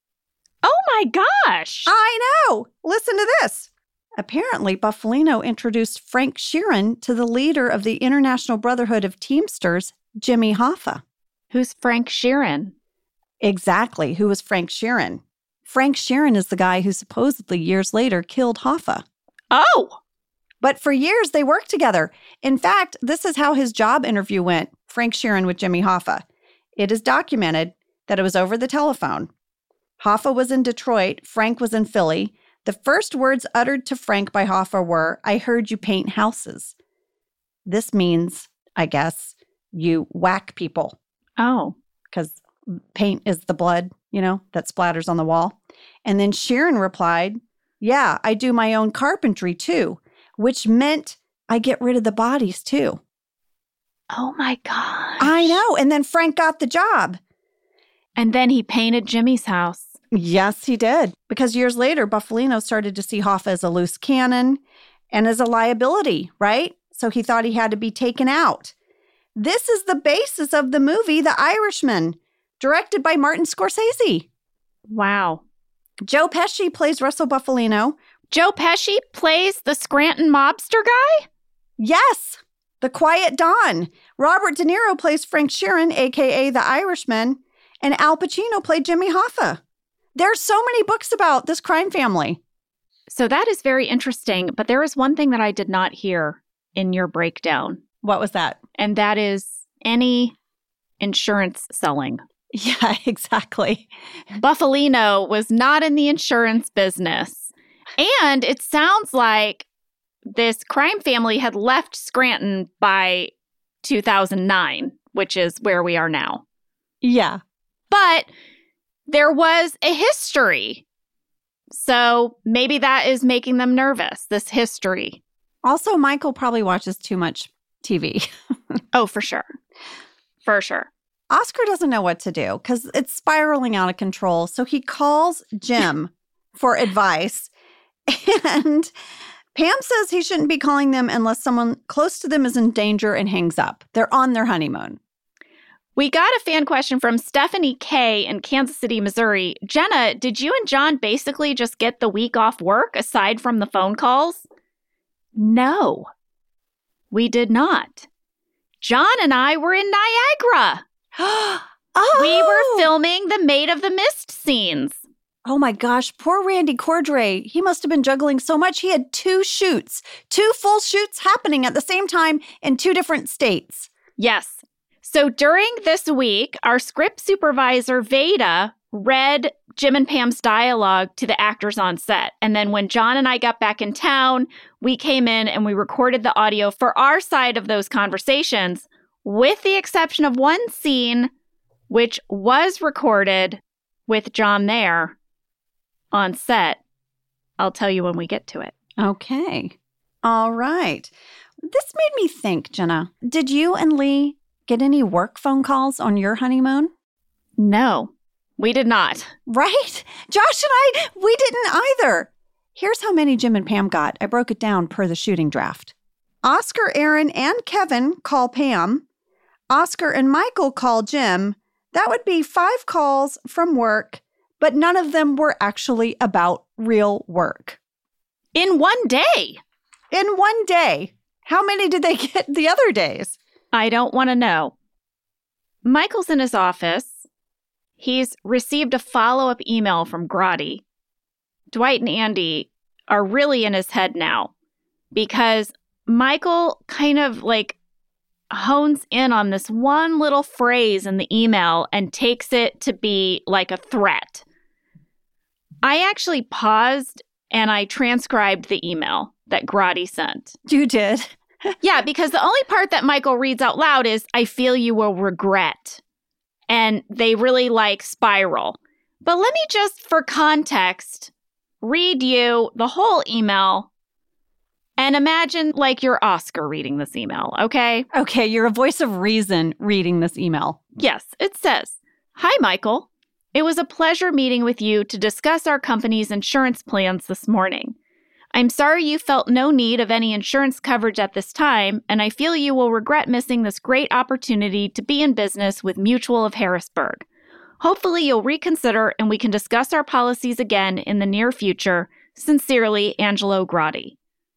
Oh my gosh! I know! Listen to this. Apparently, Bufalino introduced Frank Sheeran to the leader of the International Brotherhood of Teamsters, Jimmy Hoffa. Who's Frank Sheeran? Exactly. Who was Frank Sheeran? Frank Sheeran is the guy who supposedly years later killed Hoffa. Oh! But for years, they worked together. In fact, this is how his job interview went, Frank Sheeran with Jimmy Hoffa. It is documented that it was over the telephone. Hoffa was in Detroit. Frank was in Philly. The first words uttered to Frank by Hoffa were, "I heard you paint houses." This means, I guess, you whack people. Oh. Because paint is the blood, you know, that splatters on the wall. And then Sheeran replied, "Yeah, I do my own carpentry too," which meant I get rid of the bodies too. Oh my gosh. I know. And then Frank got the job. And then he painted Jimmy's house. Yes, he did. Because years later, Bufalino started to see Hoffa as a loose cannon and as a liability, right? So he thought he had to be taken out. This is the basis of the movie The Irishman, directed by Martin Scorsese. Wow. Joe Pesci plays Russell Bufalino. Joe Pesci plays the Scranton mobster guy? Yes, the Quiet Don. Robert De Niro plays Frank Sheeran, a k a. The Irishman. And Al Pacino played Jimmy Hoffa. There's so many books about this crime family. So that is very interesting. But there is one thing that I did not hear in your breakdown. What was that? And that is any insurance selling. Yeah, exactly. Bufalino was not in the insurance business. And it sounds like this crime family had left Scranton by two thousand nine, which is where we are now. Yeah. But there was a history. So maybe that is making them nervous, this history. Also, Michael probably watches too much T V. Oh, for sure. For sure. Oscar doesn't know what to do because it's spiraling out of control. So he calls Jim for advice. And Pam says he shouldn't be calling them unless someone close to them is in danger and hangs up. They're on their honeymoon. We got a fan question from Stephanie K. in Kansas City, Missouri. Jenna, did you and John basically just get the week off work aside from the phone calls? No, we did not. John and I were in Niagara. Oh! We were filming the Maid of the Mist scenes. Oh my gosh, poor Randy Cordray. He must have been juggling so much. He had two shoots, two full shoots happening at the same time in two different states. Yes. So during this week, our script supervisor, Veda, read Jim and Pam's dialogue to the actors on set. And then when John and I got back in town, we came in and we recorded the audio for our side of those conversations, with the exception of one scene, which was recorded with John there on set. I'll tell you when we get to it. Okay. All right. This made me think, Jenna. Did you and Lee get any work phone calls on your honeymoon? No, we did not. Right? Josh and I, we didn't either. Here's how many Jim and Pam got. I broke it down per the shooting draft. Oscar, Aaron, and Kevin call Pam. Oscar and Michael call Jim. That would be five calls from work, but none of them were actually about real work. In one day? In one day. How many did they get the other days? I don't want to know. Michael's in his office. He's received a follow-up email from Grotti. Dwight and Andy are really in his head now because Michael kind of like hones in on this one little phrase in the email and takes it to be like a threat. I actually paused and I transcribed the email that Grotti sent. You did? Yeah, because the only part that Michael reads out loud is, "I feel you will regret." And they really like spiral. But let me just, for context, read you the whole email and imagine like you're Oscar reading this email, okay? Okay, you're a voice of reason reading this email. Yes, it says, "Hi, Michael. It was a pleasure meeting with you to discuss our company's insurance plans this morning. I'm sorry you felt no need of any insurance coverage at this time, and I feel you will regret missing this great opportunity to be in business with Mutual of Harrisburg. Hopefully you'll reconsider and we can discuss our policies again in the near future. Sincerely, Angelo Grotti.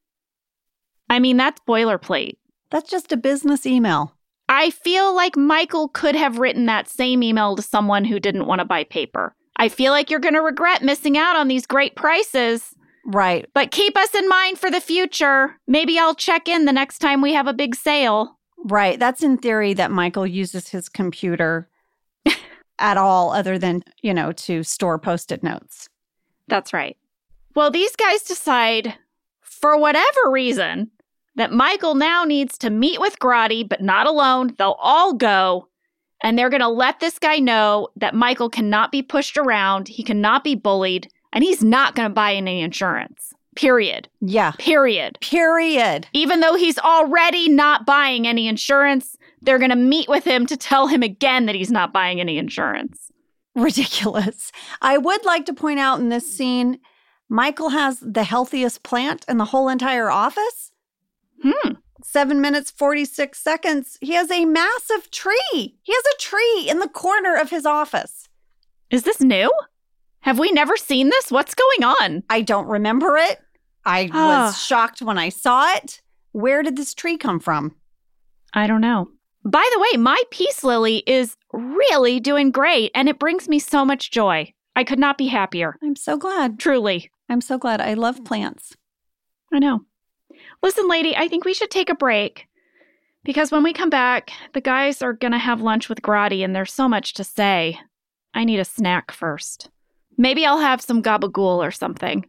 I mean, that's boilerplate. That's just a business email. I feel like Michael could have written that same email to someone who didn't want to buy paper. I feel like you're going to regret missing out on these great prices. Right. But keep us in mind for the future. Maybe I'll check in the next time we have a big sale. Right. That's in theory that Michael uses his computer at all other than, you know, to store Post-it notes. That's right. Well, these guys decide, for whatever reason, that Michael now needs to meet with Grotti, but not alone. They'll all go, and they're going to let this guy know that Michael cannot be pushed around, he cannot be bullied, and he's not going to buy any insurance. Period. Yeah. Period. Period. Even though he's already not buying any insurance, they're going to meet with him to tell him again that he's not buying any insurance. Ridiculous. I would like to point out in this scene, Michael has the healthiest plant in the whole entire office. Hmm. Seven minutes, forty-six seconds. He has a massive tree. He has a tree in the corner of his office. Is this new? Have we never seen this? What's going on? I don't remember it. I was shocked when I saw it. Where did this tree come from? I don't know. By the way, my peace lily is really doing great, and it brings me so much joy. I could not be happier. I'm so glad. Truly. I'm so glad. I love plants. I know. Listen, lady, I think we should take a break because when we come back, the guys are going to have lunch with Grotti and there's so much to say. I need a snack first. Maybe I'll have some gabagool or something.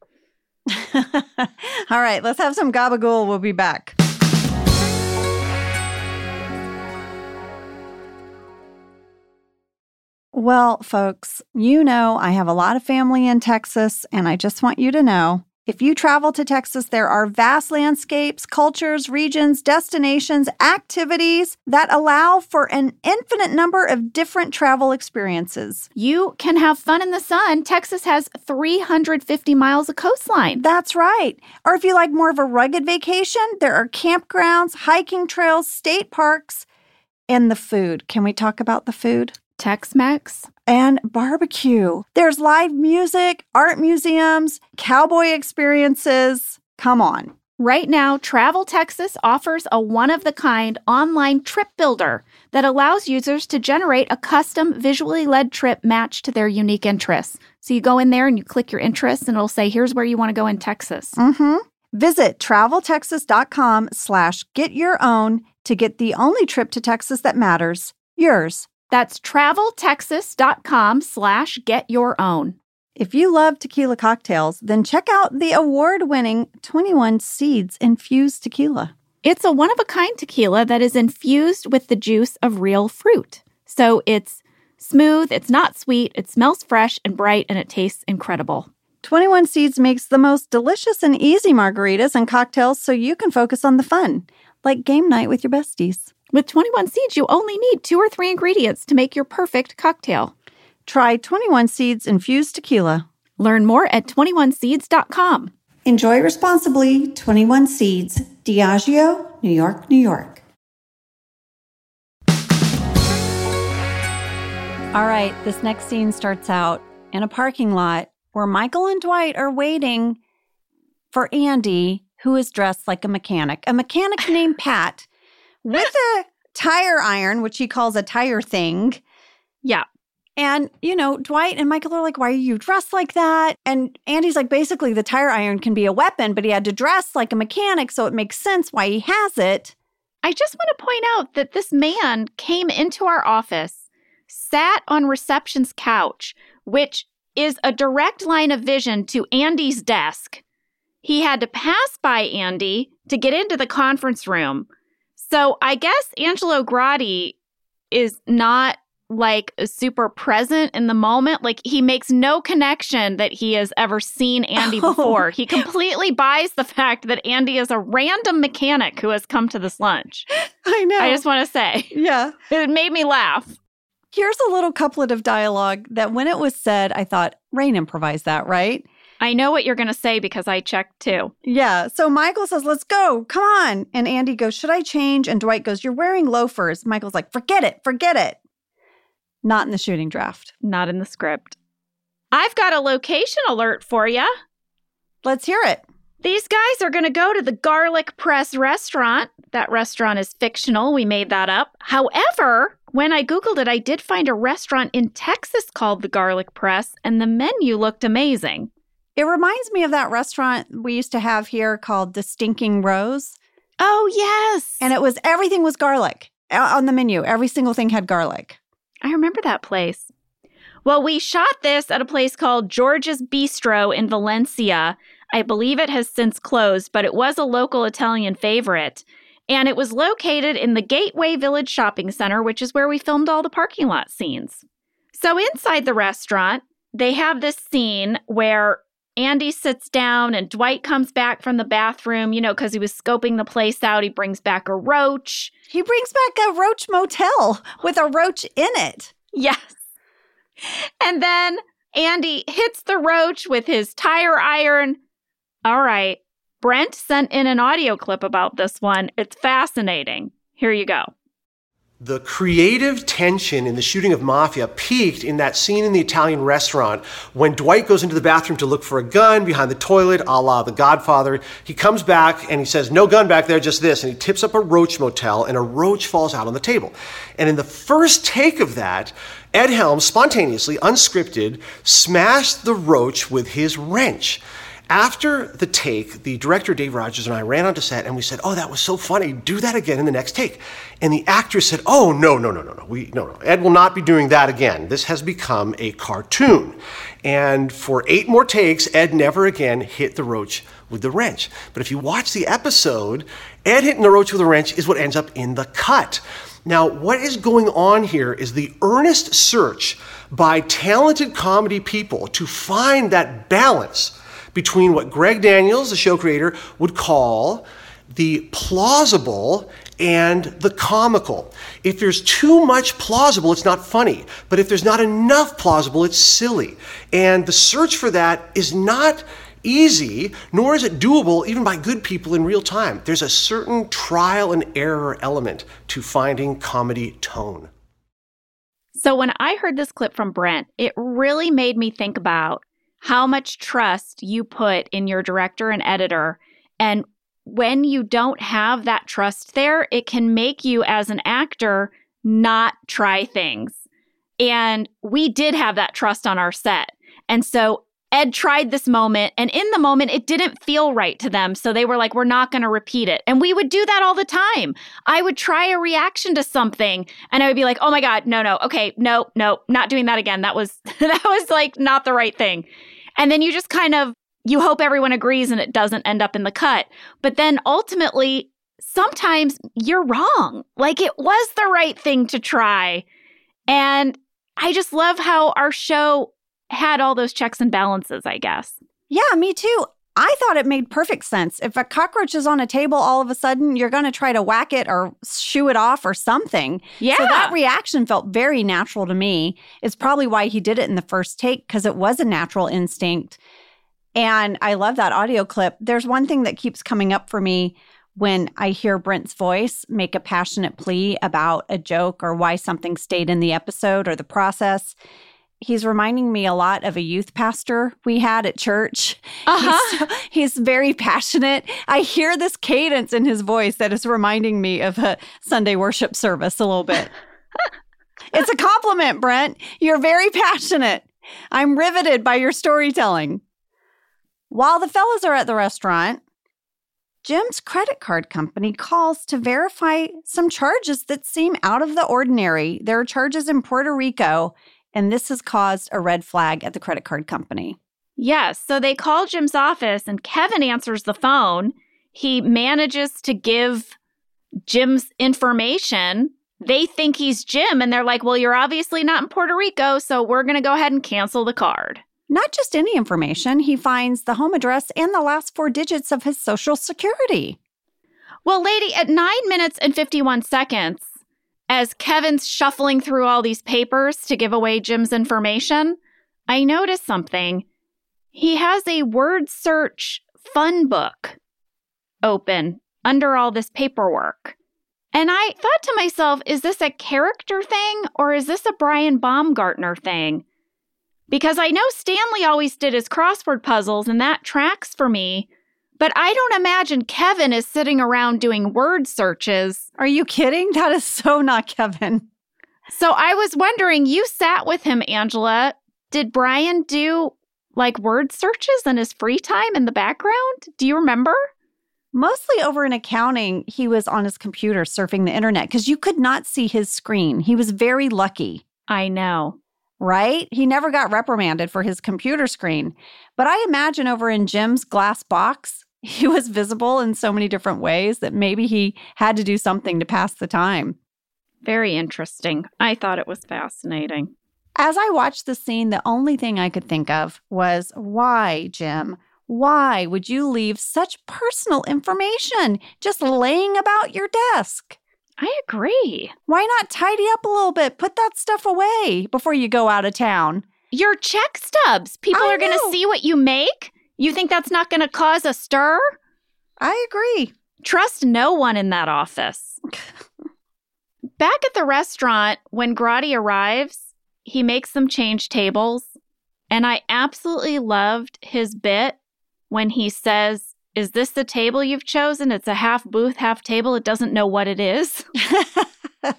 All right, let's have some gabagool. We'll be back. Well, folks, you know I have a lot of family in Texas, and I just want you to know, if you travel to Texas, there are vast landscapes, cultures, regions, destinations, activities that allow for an infinite number of different travel experiences. You can have fun in the sun. Texas has three hundred fifty miles of coastline. That's right. Or if you like more of a rugged vacation, there are campgrounds, hiking trails, state parks, and the food. Can we talk about the food? Tex-Mex. And barbecue. There's live music, art museums, cowboy experiences. Come on. Right now, Travel Texas offers a one-of-the-kind online trip builder that allows users to generate a custom visually led trip matched to their unique interests. So you go in there and you click your interests and it'll say, here's where you want to go in Texas. Mm-hmm. Visit traveltexas.com slash get your own to get the only trip to Texas that matters, yours. That's traveltexas.com slash get your own. If you love tequila cocktails, then check out the award-winning twenty-one Seeds Infused Tequila. It's a one-of-a-kind tequila that is infused with the juice of real fruit. So it's smooth, it's not sweet, it smells fresh and bright, and it tastes incredible. twenty-one Seeds makes the most delicious and easy margaritas and cocktails so you can focus on the fun, like game night with your besties. With twenty-one Seeds, you only need two or three ingredients to make your perfect cocktail. Try twenty-one Seeds Infused Tequila. Learn more at twenty-one seeds dot com. Enjoy responsibly. twenty-one Seeds, Diageo, New York, New York. All right, this next scene starts out in a parking lot where Michael and Dwight are waiting for Andy, who is dressed like a mechanic. A mechanic named Pat with a tire iron, which he calls a tire thing. Yeah. And, you know, Dwight and Michael are like, why are you dressed like that? And Andy's like, basically, the tire iron can be a weapon, but he had to dress like a mechanic, so it makes sense why he has it. I just want to point out that this man came into our office, sat on reception's couch, which is a direct line of vision to Andy's desk. He had to pass by Andy to get into the conference room. So I guess Angelo Grotti is not like super present in the moment. Like he makes no connection that he has ever seen Andy oh. before. He completely buys the fact that Andy is a random mechanic who has come to this lunch. I know. I just want to say. Yeah. It made me laugh. Here's a little couplet of dialogue that when it was said, I thought, Rain improvised that, right? I know what you're going to say because I checked too. Yeah. So Michael says, let's go. Come on. And Andy goes, should I change? And Dwight goes, you're wearing loafers. Michael's like, forget it. Forget it. Not in the shooting draft. Not in the script. I've got a location alert for you. Let's hear it. These guys are going to go to the Garlic Press restaurant. That restaurant is fictional. We made that up. However, when I Googled it, I did find a restaurant in Texas called the Garlic Press, and the menu looked amazing. It reminds me of that restaurant we used to have here called The Stinking Rose. Oh, yes. And it was, everything was garlic on the menu. Every single thing had garlic. I remember that place. Well, we shot this at a place called George's Bistro in Valencia. I believe it has since closed, but it was a local Italian favorite. And it was located in the Gateway Village Shopping Center, which is where we filmed all the parking lot scenes. So inside the restaurant, they have this scene where Andy sits down and Dwight comes back from the bathroom, you know, because he was scoping the place out. He brings back a roach. He brings back a roach motel with a roach in it. Yes. And then Andy hits the roach with his tire iron. All right. Brent sent in an audio clip about this one. It's fascinating. Here you go. The creative tension in the shooting of Mafia peaked in that scene in the Italian restaurant when Dwight goes into the bathroom to look for a gun behind the toilet, a la The Godfather. He comes back and he says, no gun back there, just this. And he tips up a roach motel and a roach falls out on the table. And in the first take of that, Ed Helms spontaneously, unscripted, smashed the roach with his wrench. After the take, the director, Dave Rogers, and I ran onto set and we said, oh, that was so funny. Do that again in the next take. And the actress said, oh, no, no, no, no, no. We, no, no. Ed will not be doing that again. This has become a cartoon. And for eight more takes, Ed never again hit the roach with the wrench. But if you watch the episode, Ed hitting the roach with a wrench is what ends up in the cut. Now, what is going on here is the earnest search by talented comedy people to find that balance between what Greg Daniels, the show creator, would call the plausible and the comical. If there's too much plausible, it's not funny. But if there's not enough plausible, it's silly. And the search for that is not easy, nor is it doable even by good people in real time. There's a certain trial and error element to finding comedy tone. So when I heard this clip from Brent, it really made me think about how much trust you put in your director and editor. And when you don't have that trust there, it can make you as an actor not try things. And we did have that trust on our set. And so Ed tried this moment, and in the moment, it didn't feel right to them. So they were like, we're not going to repeat it. And we would do that all the time. I would try a reaction to something, and I would be like, oh my God, no, no, okay, no, no, not doing that again. That was, that was like not the right thing. And then you just kind of, you hope everyone agrees and it doesn't end up in the cut. But then ultimately, sometimes you're wrong. Like it was the right thing to try. And I just love how our show had all those checks and balances, I guess. Yeah, me too. I thought it made perfect sense. If a cockroach is on a table, all of a sudden you're going to try to whack it or shoo it off or something. Yeah. So that reaction felt very natural to me. It's probably why he did it in the first take, because it was a natural instinct. And I love that audio clip. There's one thing that keeps coming up for me when I hear Brent's voice make a passionate plea about a joke or why something stayed in the episode or the process. He's reminding me a lot of a youth pastor we had at church. Uh-huh. He's, he's very passionate. I hear this cadence in his voice that is reminding me of a Sunday worship service a little bit. It's a compliment, Brent. You're very passionate. I'm riveted by your storytelling. While the fellas are at the restaurant, Jim's credit card company calls to verify some charges that seem out of the ordinary. There are charges in Puerto Rico, and this has caused a red flag at the credit card company. Yes. So they call Jim's office and Kevin answers the phone. He manages to give Jim's information. They think he's Jim and they're like, well, you're obviously not in Puerto Rico, so we're going to go ahead and cancel the card. Not just any information. He finds the home address and the last four digits of his Social Security. Well, lady, at nine minutes and fifty-one seconds, as Kevin's shuffling through all these papers to give away Jim's information, I noticed something. he has a word search fun book open under all this paperwork. And I thought to myself, is this a character thing or is this a Brian Baumgartner thing? Because I know Stanley always did his crossword puzzles and that tracks for me, but I don't imagine Kevin is sitting around doing word searches. Are you kidding? That is so not Kevin. So I was wondering, you sat with him, Angela. Did Brian do like word searches in his free time in the background? Do you remember? Mostly over in accounting, he was on his computer surfing the internet because you could not see his screen. He was very lucky. I know. Right? He never got reprimanded for his computer screen. But I imagine over in Jim's glass box, he was visible in so many different ways that maybe he had to do something to pass the time. Very interesting. I thought it was fascinating. As I watched the scene, the only thing I could think of was, why, Jim? Why would you leave such personal information just laying about your desk? I agree. Why not tidy up a little bit? Put that stuff away before you go out of town. Your check stubs. People I are going to see what you make. You think that's not going to cause a stir? I agree. Trust no one in that office. Back at the restaurant, when Grotti arrives, he makes them change tables. And I absolutely loved his bit when he says, is this the table you've chosen? It's a half booth, half table. It doesn't know what it is. It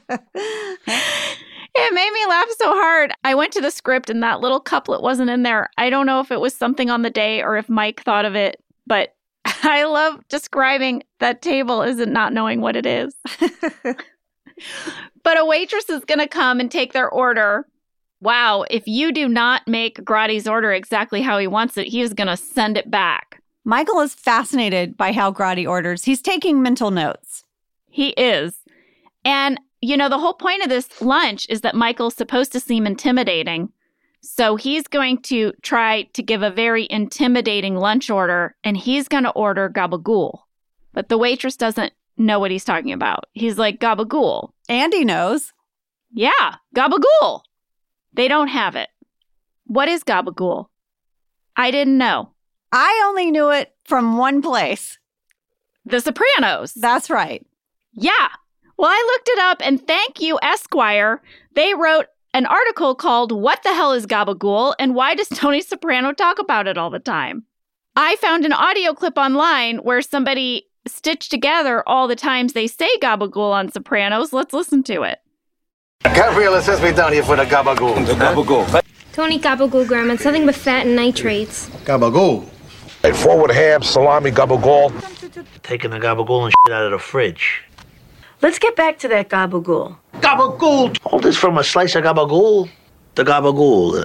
made me laugh so hard. I went to the script and that little couplet wasn't in there. I don't know if it was something on the day or if Mike thought of it, but I love describing that table as not knowing what it is. But a waitress is going to come and take their order. Wow, if you do not make Grotti's order exactly how he wants it, he is going to send it back. Michael is fascinated by how Grotti orders. He's taking mental notes. He is. And, you know, the whole point of this lunch is that Michael's supposed to seem intimidating. So he's going to try to give a very intimidating lunch order, and he's going to order gabagool. But the waitress doesn't know what he's talking about. He's like, gabagool. Andy knows. Yeah, gabagool. They don't have it. What is gabagool? I didn't know. I only knew it from one place. The Sopranos. That's right. Yeah. Well, I looked it up, and thank you, Esquire. They wrote an article called What the Hell is Gabagool, and Why Does Tony Soprano Talk About It All the Time? I found an audio clip online where somebody stitched together all the times they say gabagool on Sopranos. Let's listen to it. Gabriela says we're down here for the gabagool. The gabagool. Tony gabagool, Grandma. It's nothing but fat and nitrates. Gabagool. A forward ham, salami, gabagool. Taking the gabagool and shit out of the fridge. Let's get back to that gabagool. Gabagool! All this from a slice of gabagool? The gabagool.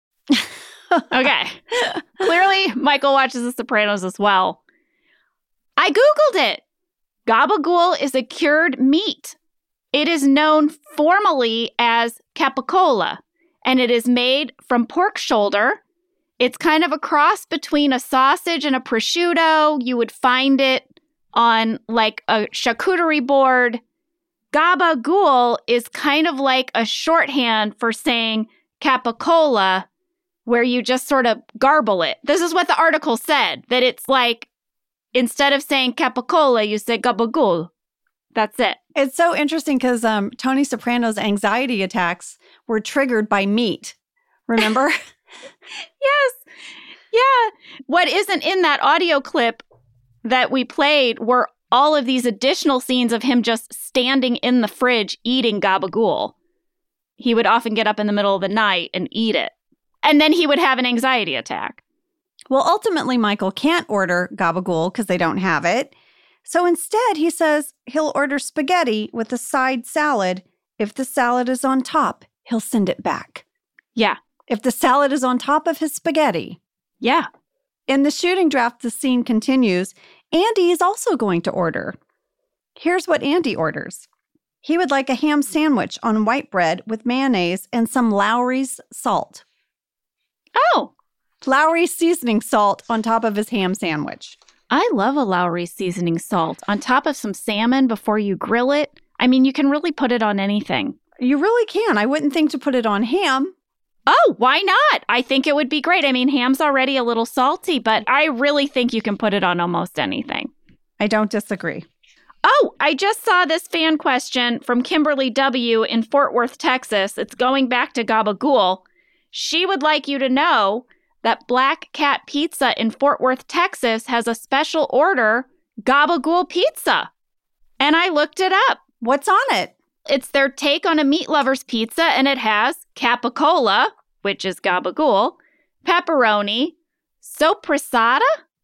Okay. Clearly, Michael watches The Sopranos as well. I Googled it. Gabagool is a cured meat. It is known formally as capicola, and it is made from pork shoulder. It's kind of a cross between a sausage and a prosciutto. You would find it on like a charcuterie board. Gabagool is kind of like a shorthand for saying capicola, where you just sort of garble it. This is what the article said, that it's like, instead of saying capicola, you say gabagool. That's it. It's so interesting because um, Tony Soprano's anxiety attacks were triggered by meat. Remember? Yes. Yeah. What isn't in that audio clip that we played were all of these additional scenes of him just standing in the fridge eating gabagool. He would often get up in the middle of the night and eat it. And then he would have an anxiety attack. Well, ultimately, Michael can't order gabagool because they don't have it. So instead, he says he'll order spaghetti with a side salad. If the salad is on top, he'll send it back. Yeah. If the salad is on top of his spaghetti. Yeah. In the shooting draft, the scene continues. Andy is also going to order. Here's what Andy orders. He would like a ham sandwich on white bread with mayonnaise and some Lowry's salt. Oh. Lowry's seasoning salt on top of his ham sandwich. I love a Lowry's seasoning salt on top of some salmon before you grill it. I mean, you can really put it on anything. You really can. I wouldn't think to put it on ham. Oh, why not? I think it would be great. I mean, ham's already a little salty, but I really think you can put it on almost anything. I don't disagree. Oh, I just saw this fan question from Kimberly W. in Fort Worth, Texas. It's going back to Gabagool. She would like you to know that Black Cat Pizza in Fort Worth, Texas has a special order, Gabagool Pizza. And I looked it up. What's on it? It's their take on a meat lover's pizza, and it has capicola, which is gabagool, pepperoni, soppressata,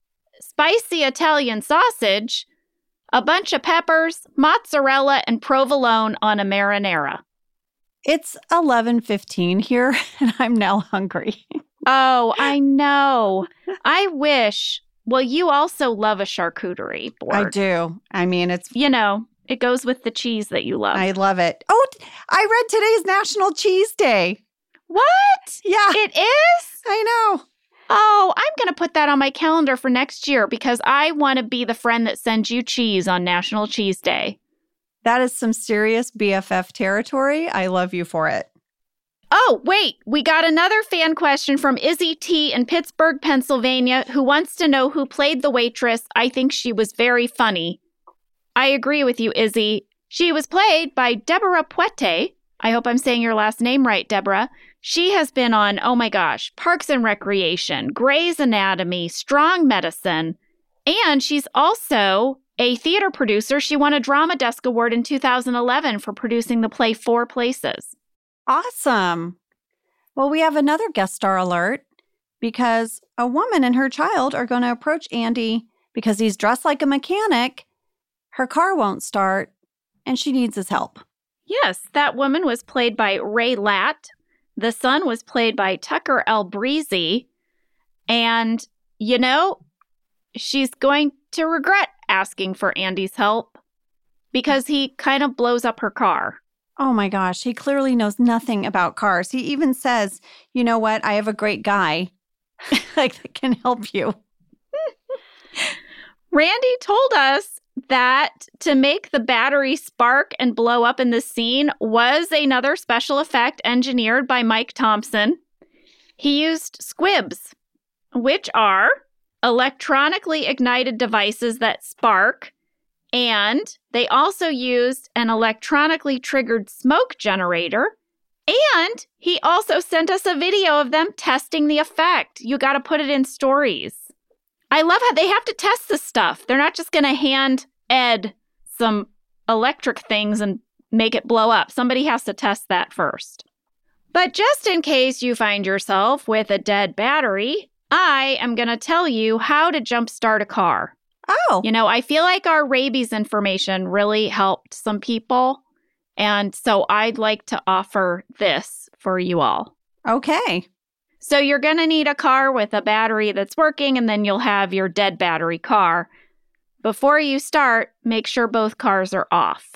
spicy Italian sausage, a bunch of peppers, mozzarella, and provolone on a marinara. It's eleven fifteen here, and I'm now hungry. Oh, I know. I wish. Well, you also love a charcuterie board. I do. I mean, it's... You know, it goes with the cheese that you love. I love it. Oh, I read today's National Cheese Day. What? Yeah. It is? I know. Oh, I'm going to put that on my calendar for next year because I want to be the friend that sends you cheese on National Cheese Day. That is some serious B F F territory. I love you for it. Oh, wait. We got another fan question from Izzy T. in Pittsburgh, Pennsylvania, who wants to know who played the waitress. I think she was very funny. I agree with you, Izzy. She was played by Deborah Poitier. I hope I'm saying your last name right, Deborah. She has been on, oh my gosh, Parks and Recreation, Grey's Anatomy, Strong Medicine, and she's also a theater producer. She won a Drama Desk Award in two thousand eleven for producing the play Four Places. Awesome. Well, we have another guest star alert because a woman and her child are going to approach Andy because he's dressed like a mechanic. Her car won't start, and she needs his help. Yes, that woman was played by Ray Latt. The son was played by Tucker L. Breezy. And, you know, she's going to regret asking for Andy's help because he kind of blows up her car. Oh my gosh, he clearly knows nothing about cars. He even says, you know what, I have a great guy like that can help you. Randy told us that to make the battery spark and blow up in the scene was another special effect engineered by Mike Thompson. He used squibs, which are electronically ignited devices that spark, and they also used an electronically triggered smoke generator, and he also sent us a video of them testing the effect. You got to put it in stories. I love how they have to test this stuff. They're not just going to hand Ed some electric things and make it blow up. Somebody has to test that first. But just in case you find yourself with a dead battery, I am going to tell you how to jumpstart a car. Oh. You know, I feel like our rabies information really helped some people. And so I'd like to offer this for you all. Okay. So you're going to need a car with a battery that's working, and then you'll have your dead battery car. Before you start, make sure both cars are off.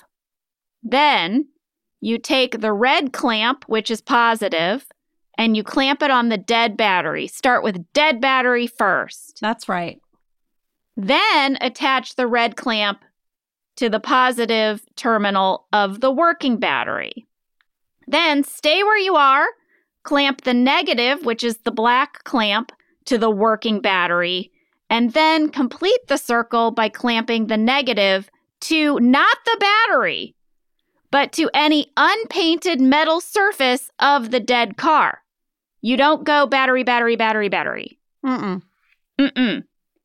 Then you take the red clamp, which is positive, and you clamp it on the dead battery. Start with dead battery first. That's right. Then attach the red clamp to the positive terminal of the working battery. Then stay where you are. Clamp the negative, which is the black clamp, to the working battery, and then complete the circle by clamping the negative to not the battery, but to any unpainted metal surface of the dead car. You don't go battery, battery, battery, battery. Mm-mm. Mm-mm.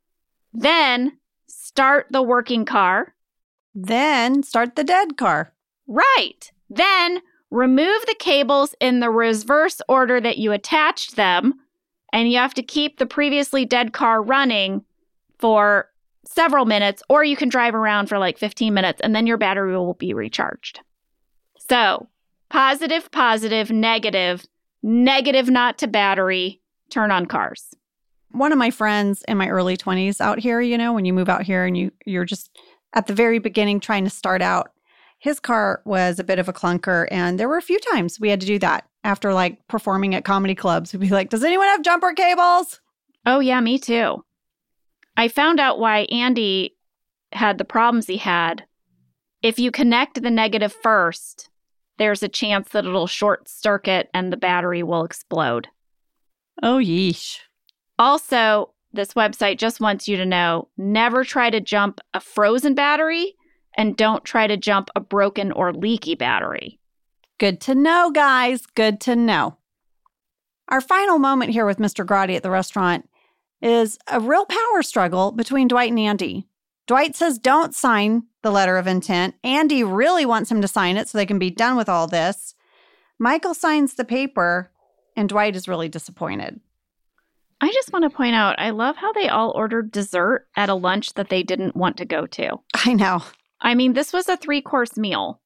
Then start the working car. Then start the dead car. Right. Then remove the cables in the reverse order that you attached them, and you have to keep the previously dead car running for several minutes, or you can drive around for like fifteen minutes, and then your battery will be recharged. So, positive, positive, negative, negative not to battery, turn on cars. One of my friends in my early twenties out here, you know, when you move out here and you, you're just at the very beginning trying to start out, his car was a bit of a clunker, and there were a few times we had to do that after, like, performing at comedy clubs. We'd be like, does anyone have jumper cables? Oh, yeah, me too. I found out why Andy had the problems he had. If you connect the negative first, there's a chance that it'll short circuit and the battery will explode. Oh, yeesh. Also, this website just wants you to know, never try to jump a frozen battery and don't try to jump a broken or leaky battery. Good to know, guys. Good to know. Our final moment here with Mister Grotti at the restaurant is a real power struggle between Dwight and Andy. Dwight says don't sign the letter of intent. Andy really wants him to sign it so they can be done with all this. Michael signs the paper, and Dwight is really disappointed. I just want to point out, I love how they all ordered dessert at a lunch that they didn't want to go to. I know. I mean, this was a three-course meal.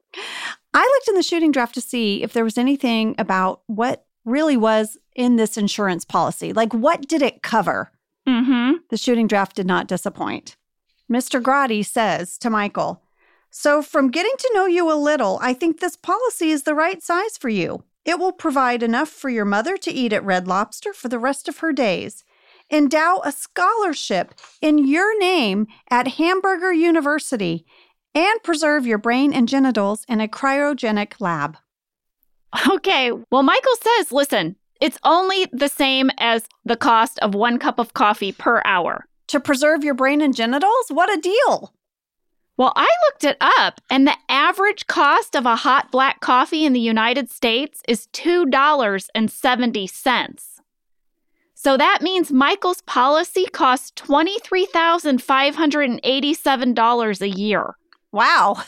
I looked in the shooting draft to see if there was anything about what really was in this insurance policy. Like, what did it cover? Mm-hmm. The shooting draft did not disappoint. Mister Grotti says to Michael, so from getting to know you a little, I think this policy is the right size for you. It will provide enough for your mother to eat at Red Lobster for the rest of her days. Endow a scholarship in your name at Hamburger University and preserve your brain and genitals in a cryogenic lab. Okay, well, Michael says, listen, it's only the same as the cost of one cup of coffee per hour. To preserve your brain and genitals? What a deal. Well, I looked it up, and the average cost of a hot black coffee in the United States is two dollars and seventy cents. So that means Michael's policy costs twenty-three thousand five hundred eighty-seven dollars a year. Wow.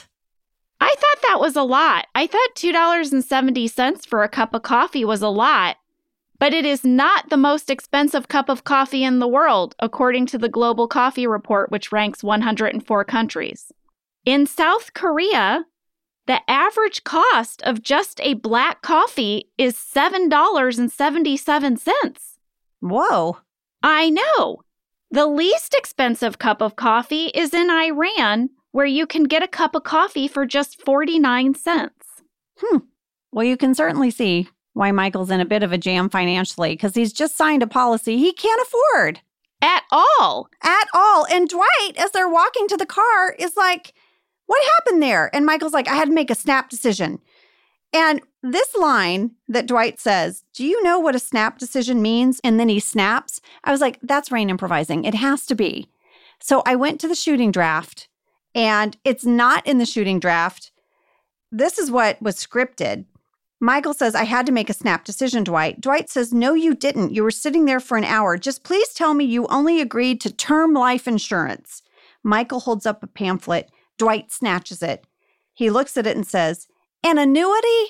I thought that was a lot. I thought two dollars and seventy cents for a cup of coffee was a lot. But it is not the most expensive cup of coffee in the world, according to the Global Coffee Report, which ranks one hundred four countries. In South Korea, the average cost of just a black coffee is seven dollars and seventy-seven cents. Whoa. I know. The least expensive cup of coffee is in Iran, where you can get a cup of coffee for just forty-nine cents. Hmm. Well, you can certainly see why Michael's in a bit of a jam financially, because he's just signed a policy he can't afford. At all. At all. And Dwight, as they're walking to the car, is like, what happened there? And Michael's like, I had to make a snap decision. And this line that Dwight says, do you know what a snap decision means? And then he snaps. I was like, that's Rain improvising. It has to be. So I went to the shooting draft, and it's not in the shooting draft. This is what was scripted. Michael says, I had to make a snap decision, Dwight. Dwight says, no, you didn't. You were sitting there for an hour. Just please tell me you only agreed to term life insurance. Michael holds up a pamphlet. Dwight snatches it. He looks at it and says, an annuity?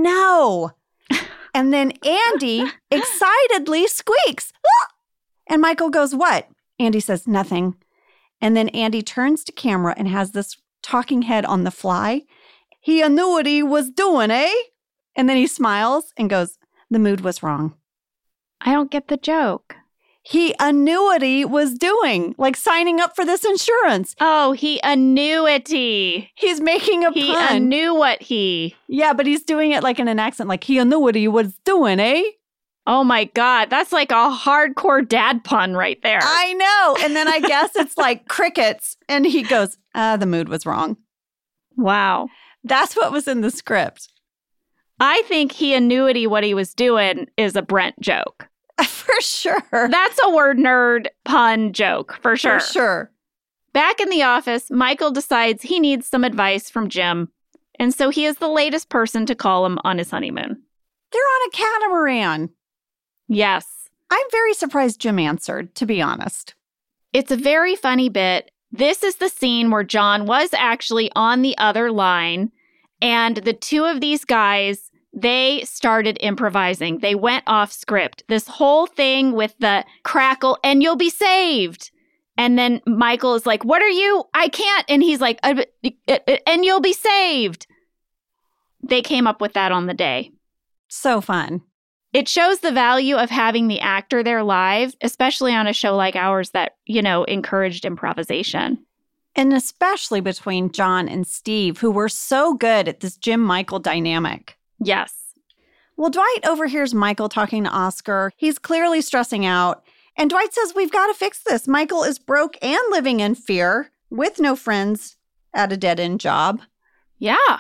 No. And then Andy excitedly squeaks. Ah! And Michael goes, what? Andy says, nothing. And then Andy turns to camera and has this talking head on the fly. He annuity was doing, eh? And then he smiles and goes, the mood was wrong. I don't get the joke. He annuity was doing, like signing up for this insurance. Oh, he annuity. He's making a he pun. He knew what he. Yeah, but he's doing it like in an accent, like he annuity was doing, eh? Oh my God, that's like a hardcore dad pun right there. I know. And then I guess it's like crickets. And he goes, ah, the mood was wrong. Wow. That's what was in the script. I think he annuity what he was doing is a Brent joke. For sure. That's a word nerd pun joke, for sure. For sure. Back in the office, Michael decides he needs some advice from Jim, and so he is the latest person to call him on his honeymoon. They're on a catamaran. Yes. I'm very surprised Jim answered, to be honest. It's a very funny bit. This is the scene where John was actually on the other line, and the two of these guys, they started improvising. They went off script. This whole thing with the crackle, and you'll be saved. And then Michael is like, what are you? I can't. And he's like, uh, uh, uh, and you'll be saved. They came up with that on the day. So fun. It shows the value of having the actor there live, especially on a show like ours that, you know, encouraged improvisation. And especially between John and Steve, who were so good at this Jim-Michael dynamic. Yes. Well, Dwight overhears Michael talking to Oscar. He's clearly stressing out. And Dwight says, we've got to fix this. Michael is broke and living in fear with no friends at a dead-end job. Yeah.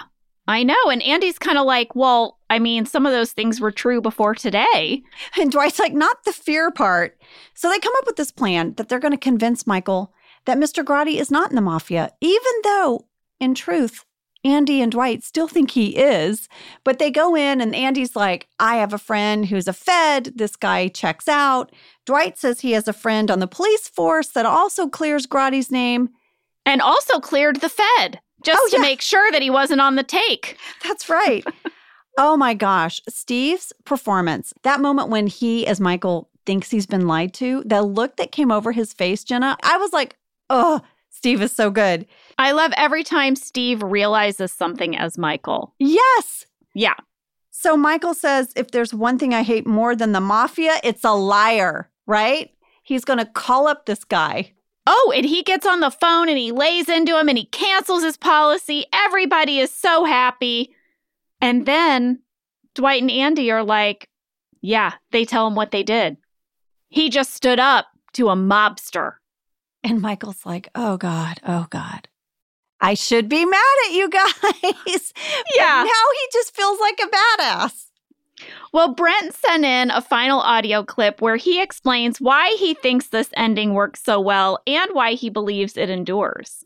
I know. And Andy's kind of like, well, I mean, some of those things were true before today. And Dwight's like, not the fear part. So they come up with this plan that they're going to convince Michael that Mister Grotti is not in the mafia, even though, in truth, Andy and Dwight still think he is. But they go in and Andy's like, I have a friend who's a Fed. This guy checks out. Dwight says he has a friend on the police force that also clears Grotti's name. And also cleared the Fed, just Oh, to yeah. make sure that he wasn't on the take. That's right. Oh my gosh. Steve's performance, that moment when he, as Michael, thinks he's been lied to, the look that came over his face, Jenna, I was like, oh, Steve is so good. I love every time Steve realizes something as Michael. Yes. Yeah. So Michael says, if there's one thing I hate more than the mafia, it's a liar, right? He's going to call up this guy. Oh, and he gets on the phone and he lays into him and he cancels his policy. Everybody is so happy. And then Dwight and Andy are like, yeah, they tell him what they did. He just stood up to a mobster. And Michael's like, oh God, oh God. I should be mad at you guys. Yeah. But now he just feels like a badass. Well, Brent sent in a final audio clip where he explains why he thinks this ending works so well and why he believes it endures.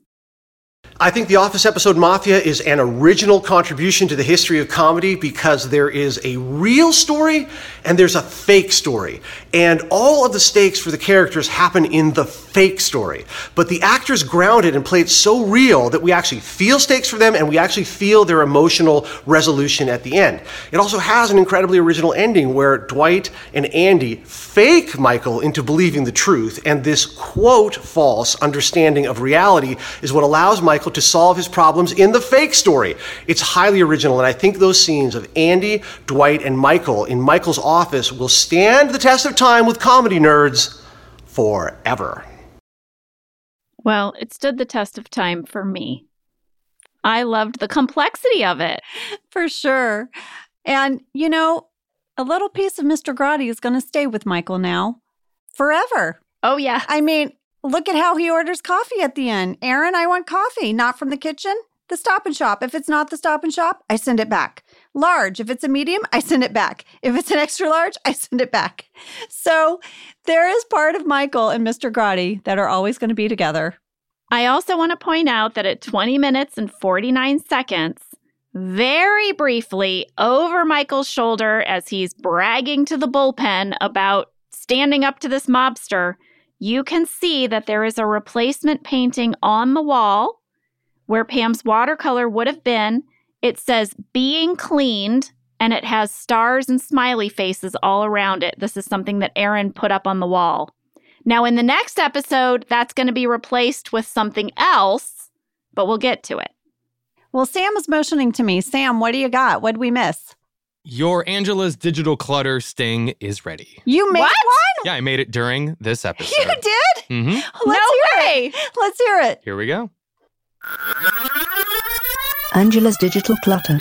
I think the Office episode Mafia is an original contribution to the history of comedy because there is a real story and there's a fake story. And all of the stakes for the characters happen in the fake story. But the actors ground it and play it so real that we actually feel stakes for them and we actually feel their emotional resolution at the end. It also has an incredibly original ending where Dwight and Andy fake Michael into believing the truth. And this quote false understanding of reality is what allows Michael to solve his problems in the fake story. It's highly original, and I think those scenes of Andy, Dwight, and Michael in Michael's office will stand the test of time with comedy nerds forever. Well, it stood the test of time for me. I loved the complexity of it. For sure. And, you know, a little piece of Mister Grotti is going to stay with Michael now forever. Oh, yeah. I mean, look at how he orders coffee at the end. Aaron, I want coffee, not from the kitchen, the Stop and Shop. If it's not the Stop and Shop, I send it back. Large, if it's a medium, I send it back. If it's an extra large, I send it back. So there is part of Michael and Mister Grotti that are always going to be together. I also want to point out that at twenty minutes and forty-nine seconds, very briefly over Michael's shoulder as he's bragging to the bullpen about standing up to this mobster, you can see that there is a replacement painting on the wall where Pam's watercolor would have been. It says being cleaned, and it has stars and smiley faces all around it. This is something that Aaron put up on the wall. Now, in the next episode, that's going to be replaced with something else, but we'll get to it. Well, Sam is motioning to me. Sam, what do you got? What did we miss? Your Angela's digital clutter sting is ready. You made What? one? Yeah, I made it during this episode. You did? Mm-hmm. Let's No hear way. it. Let's hear it. Here we go. Angela's digital clutter.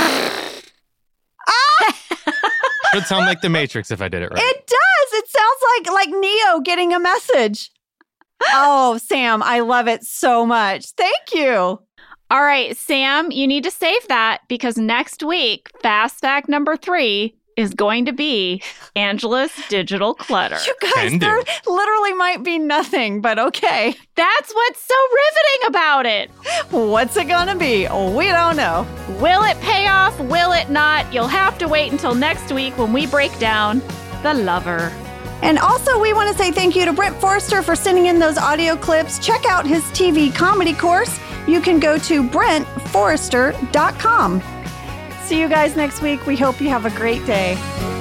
Should sound like the Matrix if I did it right. It does. It sounds like like Neo getting a message. Oh, Sam, I love it so much. Thank you. All right, Sam, you need to save that because next week, Fast Fact number three is going to be Angela's digital clutter. You guys, Can do. there literally might be nothing, but okay. That's what's so riveting about it. What's it gonna be? We don't know. Will it pay off? Will it not? You'll have to wait until next week when we break down The Lover. And also, we want to say thank you to Brent Forrester for sending in those audio clips. Check out his T V comedy course. You can go to brent forrester dot com. See you guys next week. We hope you have a great day.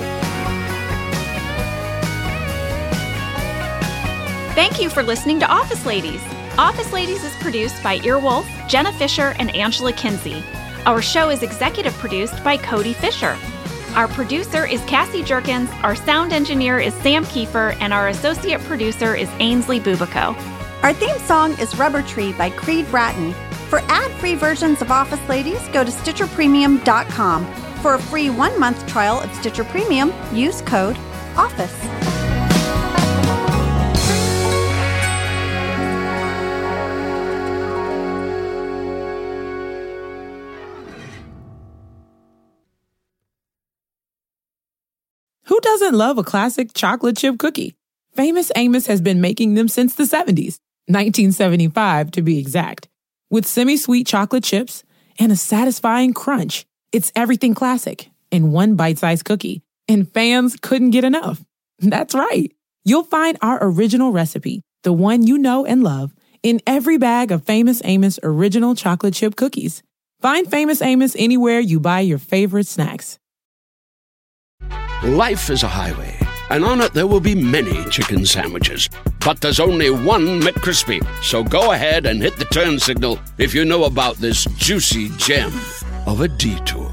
Thank you for listening to Office Ladies. Office Ladies is produced by Earwolf, Jenna Fisher, and Angela Kinsey. Our show is executive produced by Cody Fisher. Our producer is Cassie Jerkins, our sound engineer is Sam Kiefer, and our associate producer is Ainsley Bubico. Our theme song is Rubber Tree by Creed Bratton. For ad-free versions of Office Ladies, go to stitcher premium dot com. For a free one-month trial of Stitcher Premium, use code OFFICE. doesn't love a classic chocolate chip cookie? Famous Amos has been making them since the seventies, nineteen seventy-five to be exact. With semi-sweet chocolate chips and a satisfying crunch, it's everything classic in one bite-sized cookie, and fans couldn't get enough. That's right. You'll find our original recipe, the one you know and love, in every bag of Famous Amos original chocolate chip cookies. Find Famous Amos anywhere you buy your favorite snacks. Life is a highway, and on it there will be many chicken sandwiches. But there's only one McCrispy. So go ahead and hit the turn signal if you know about this juicy gem of a detour.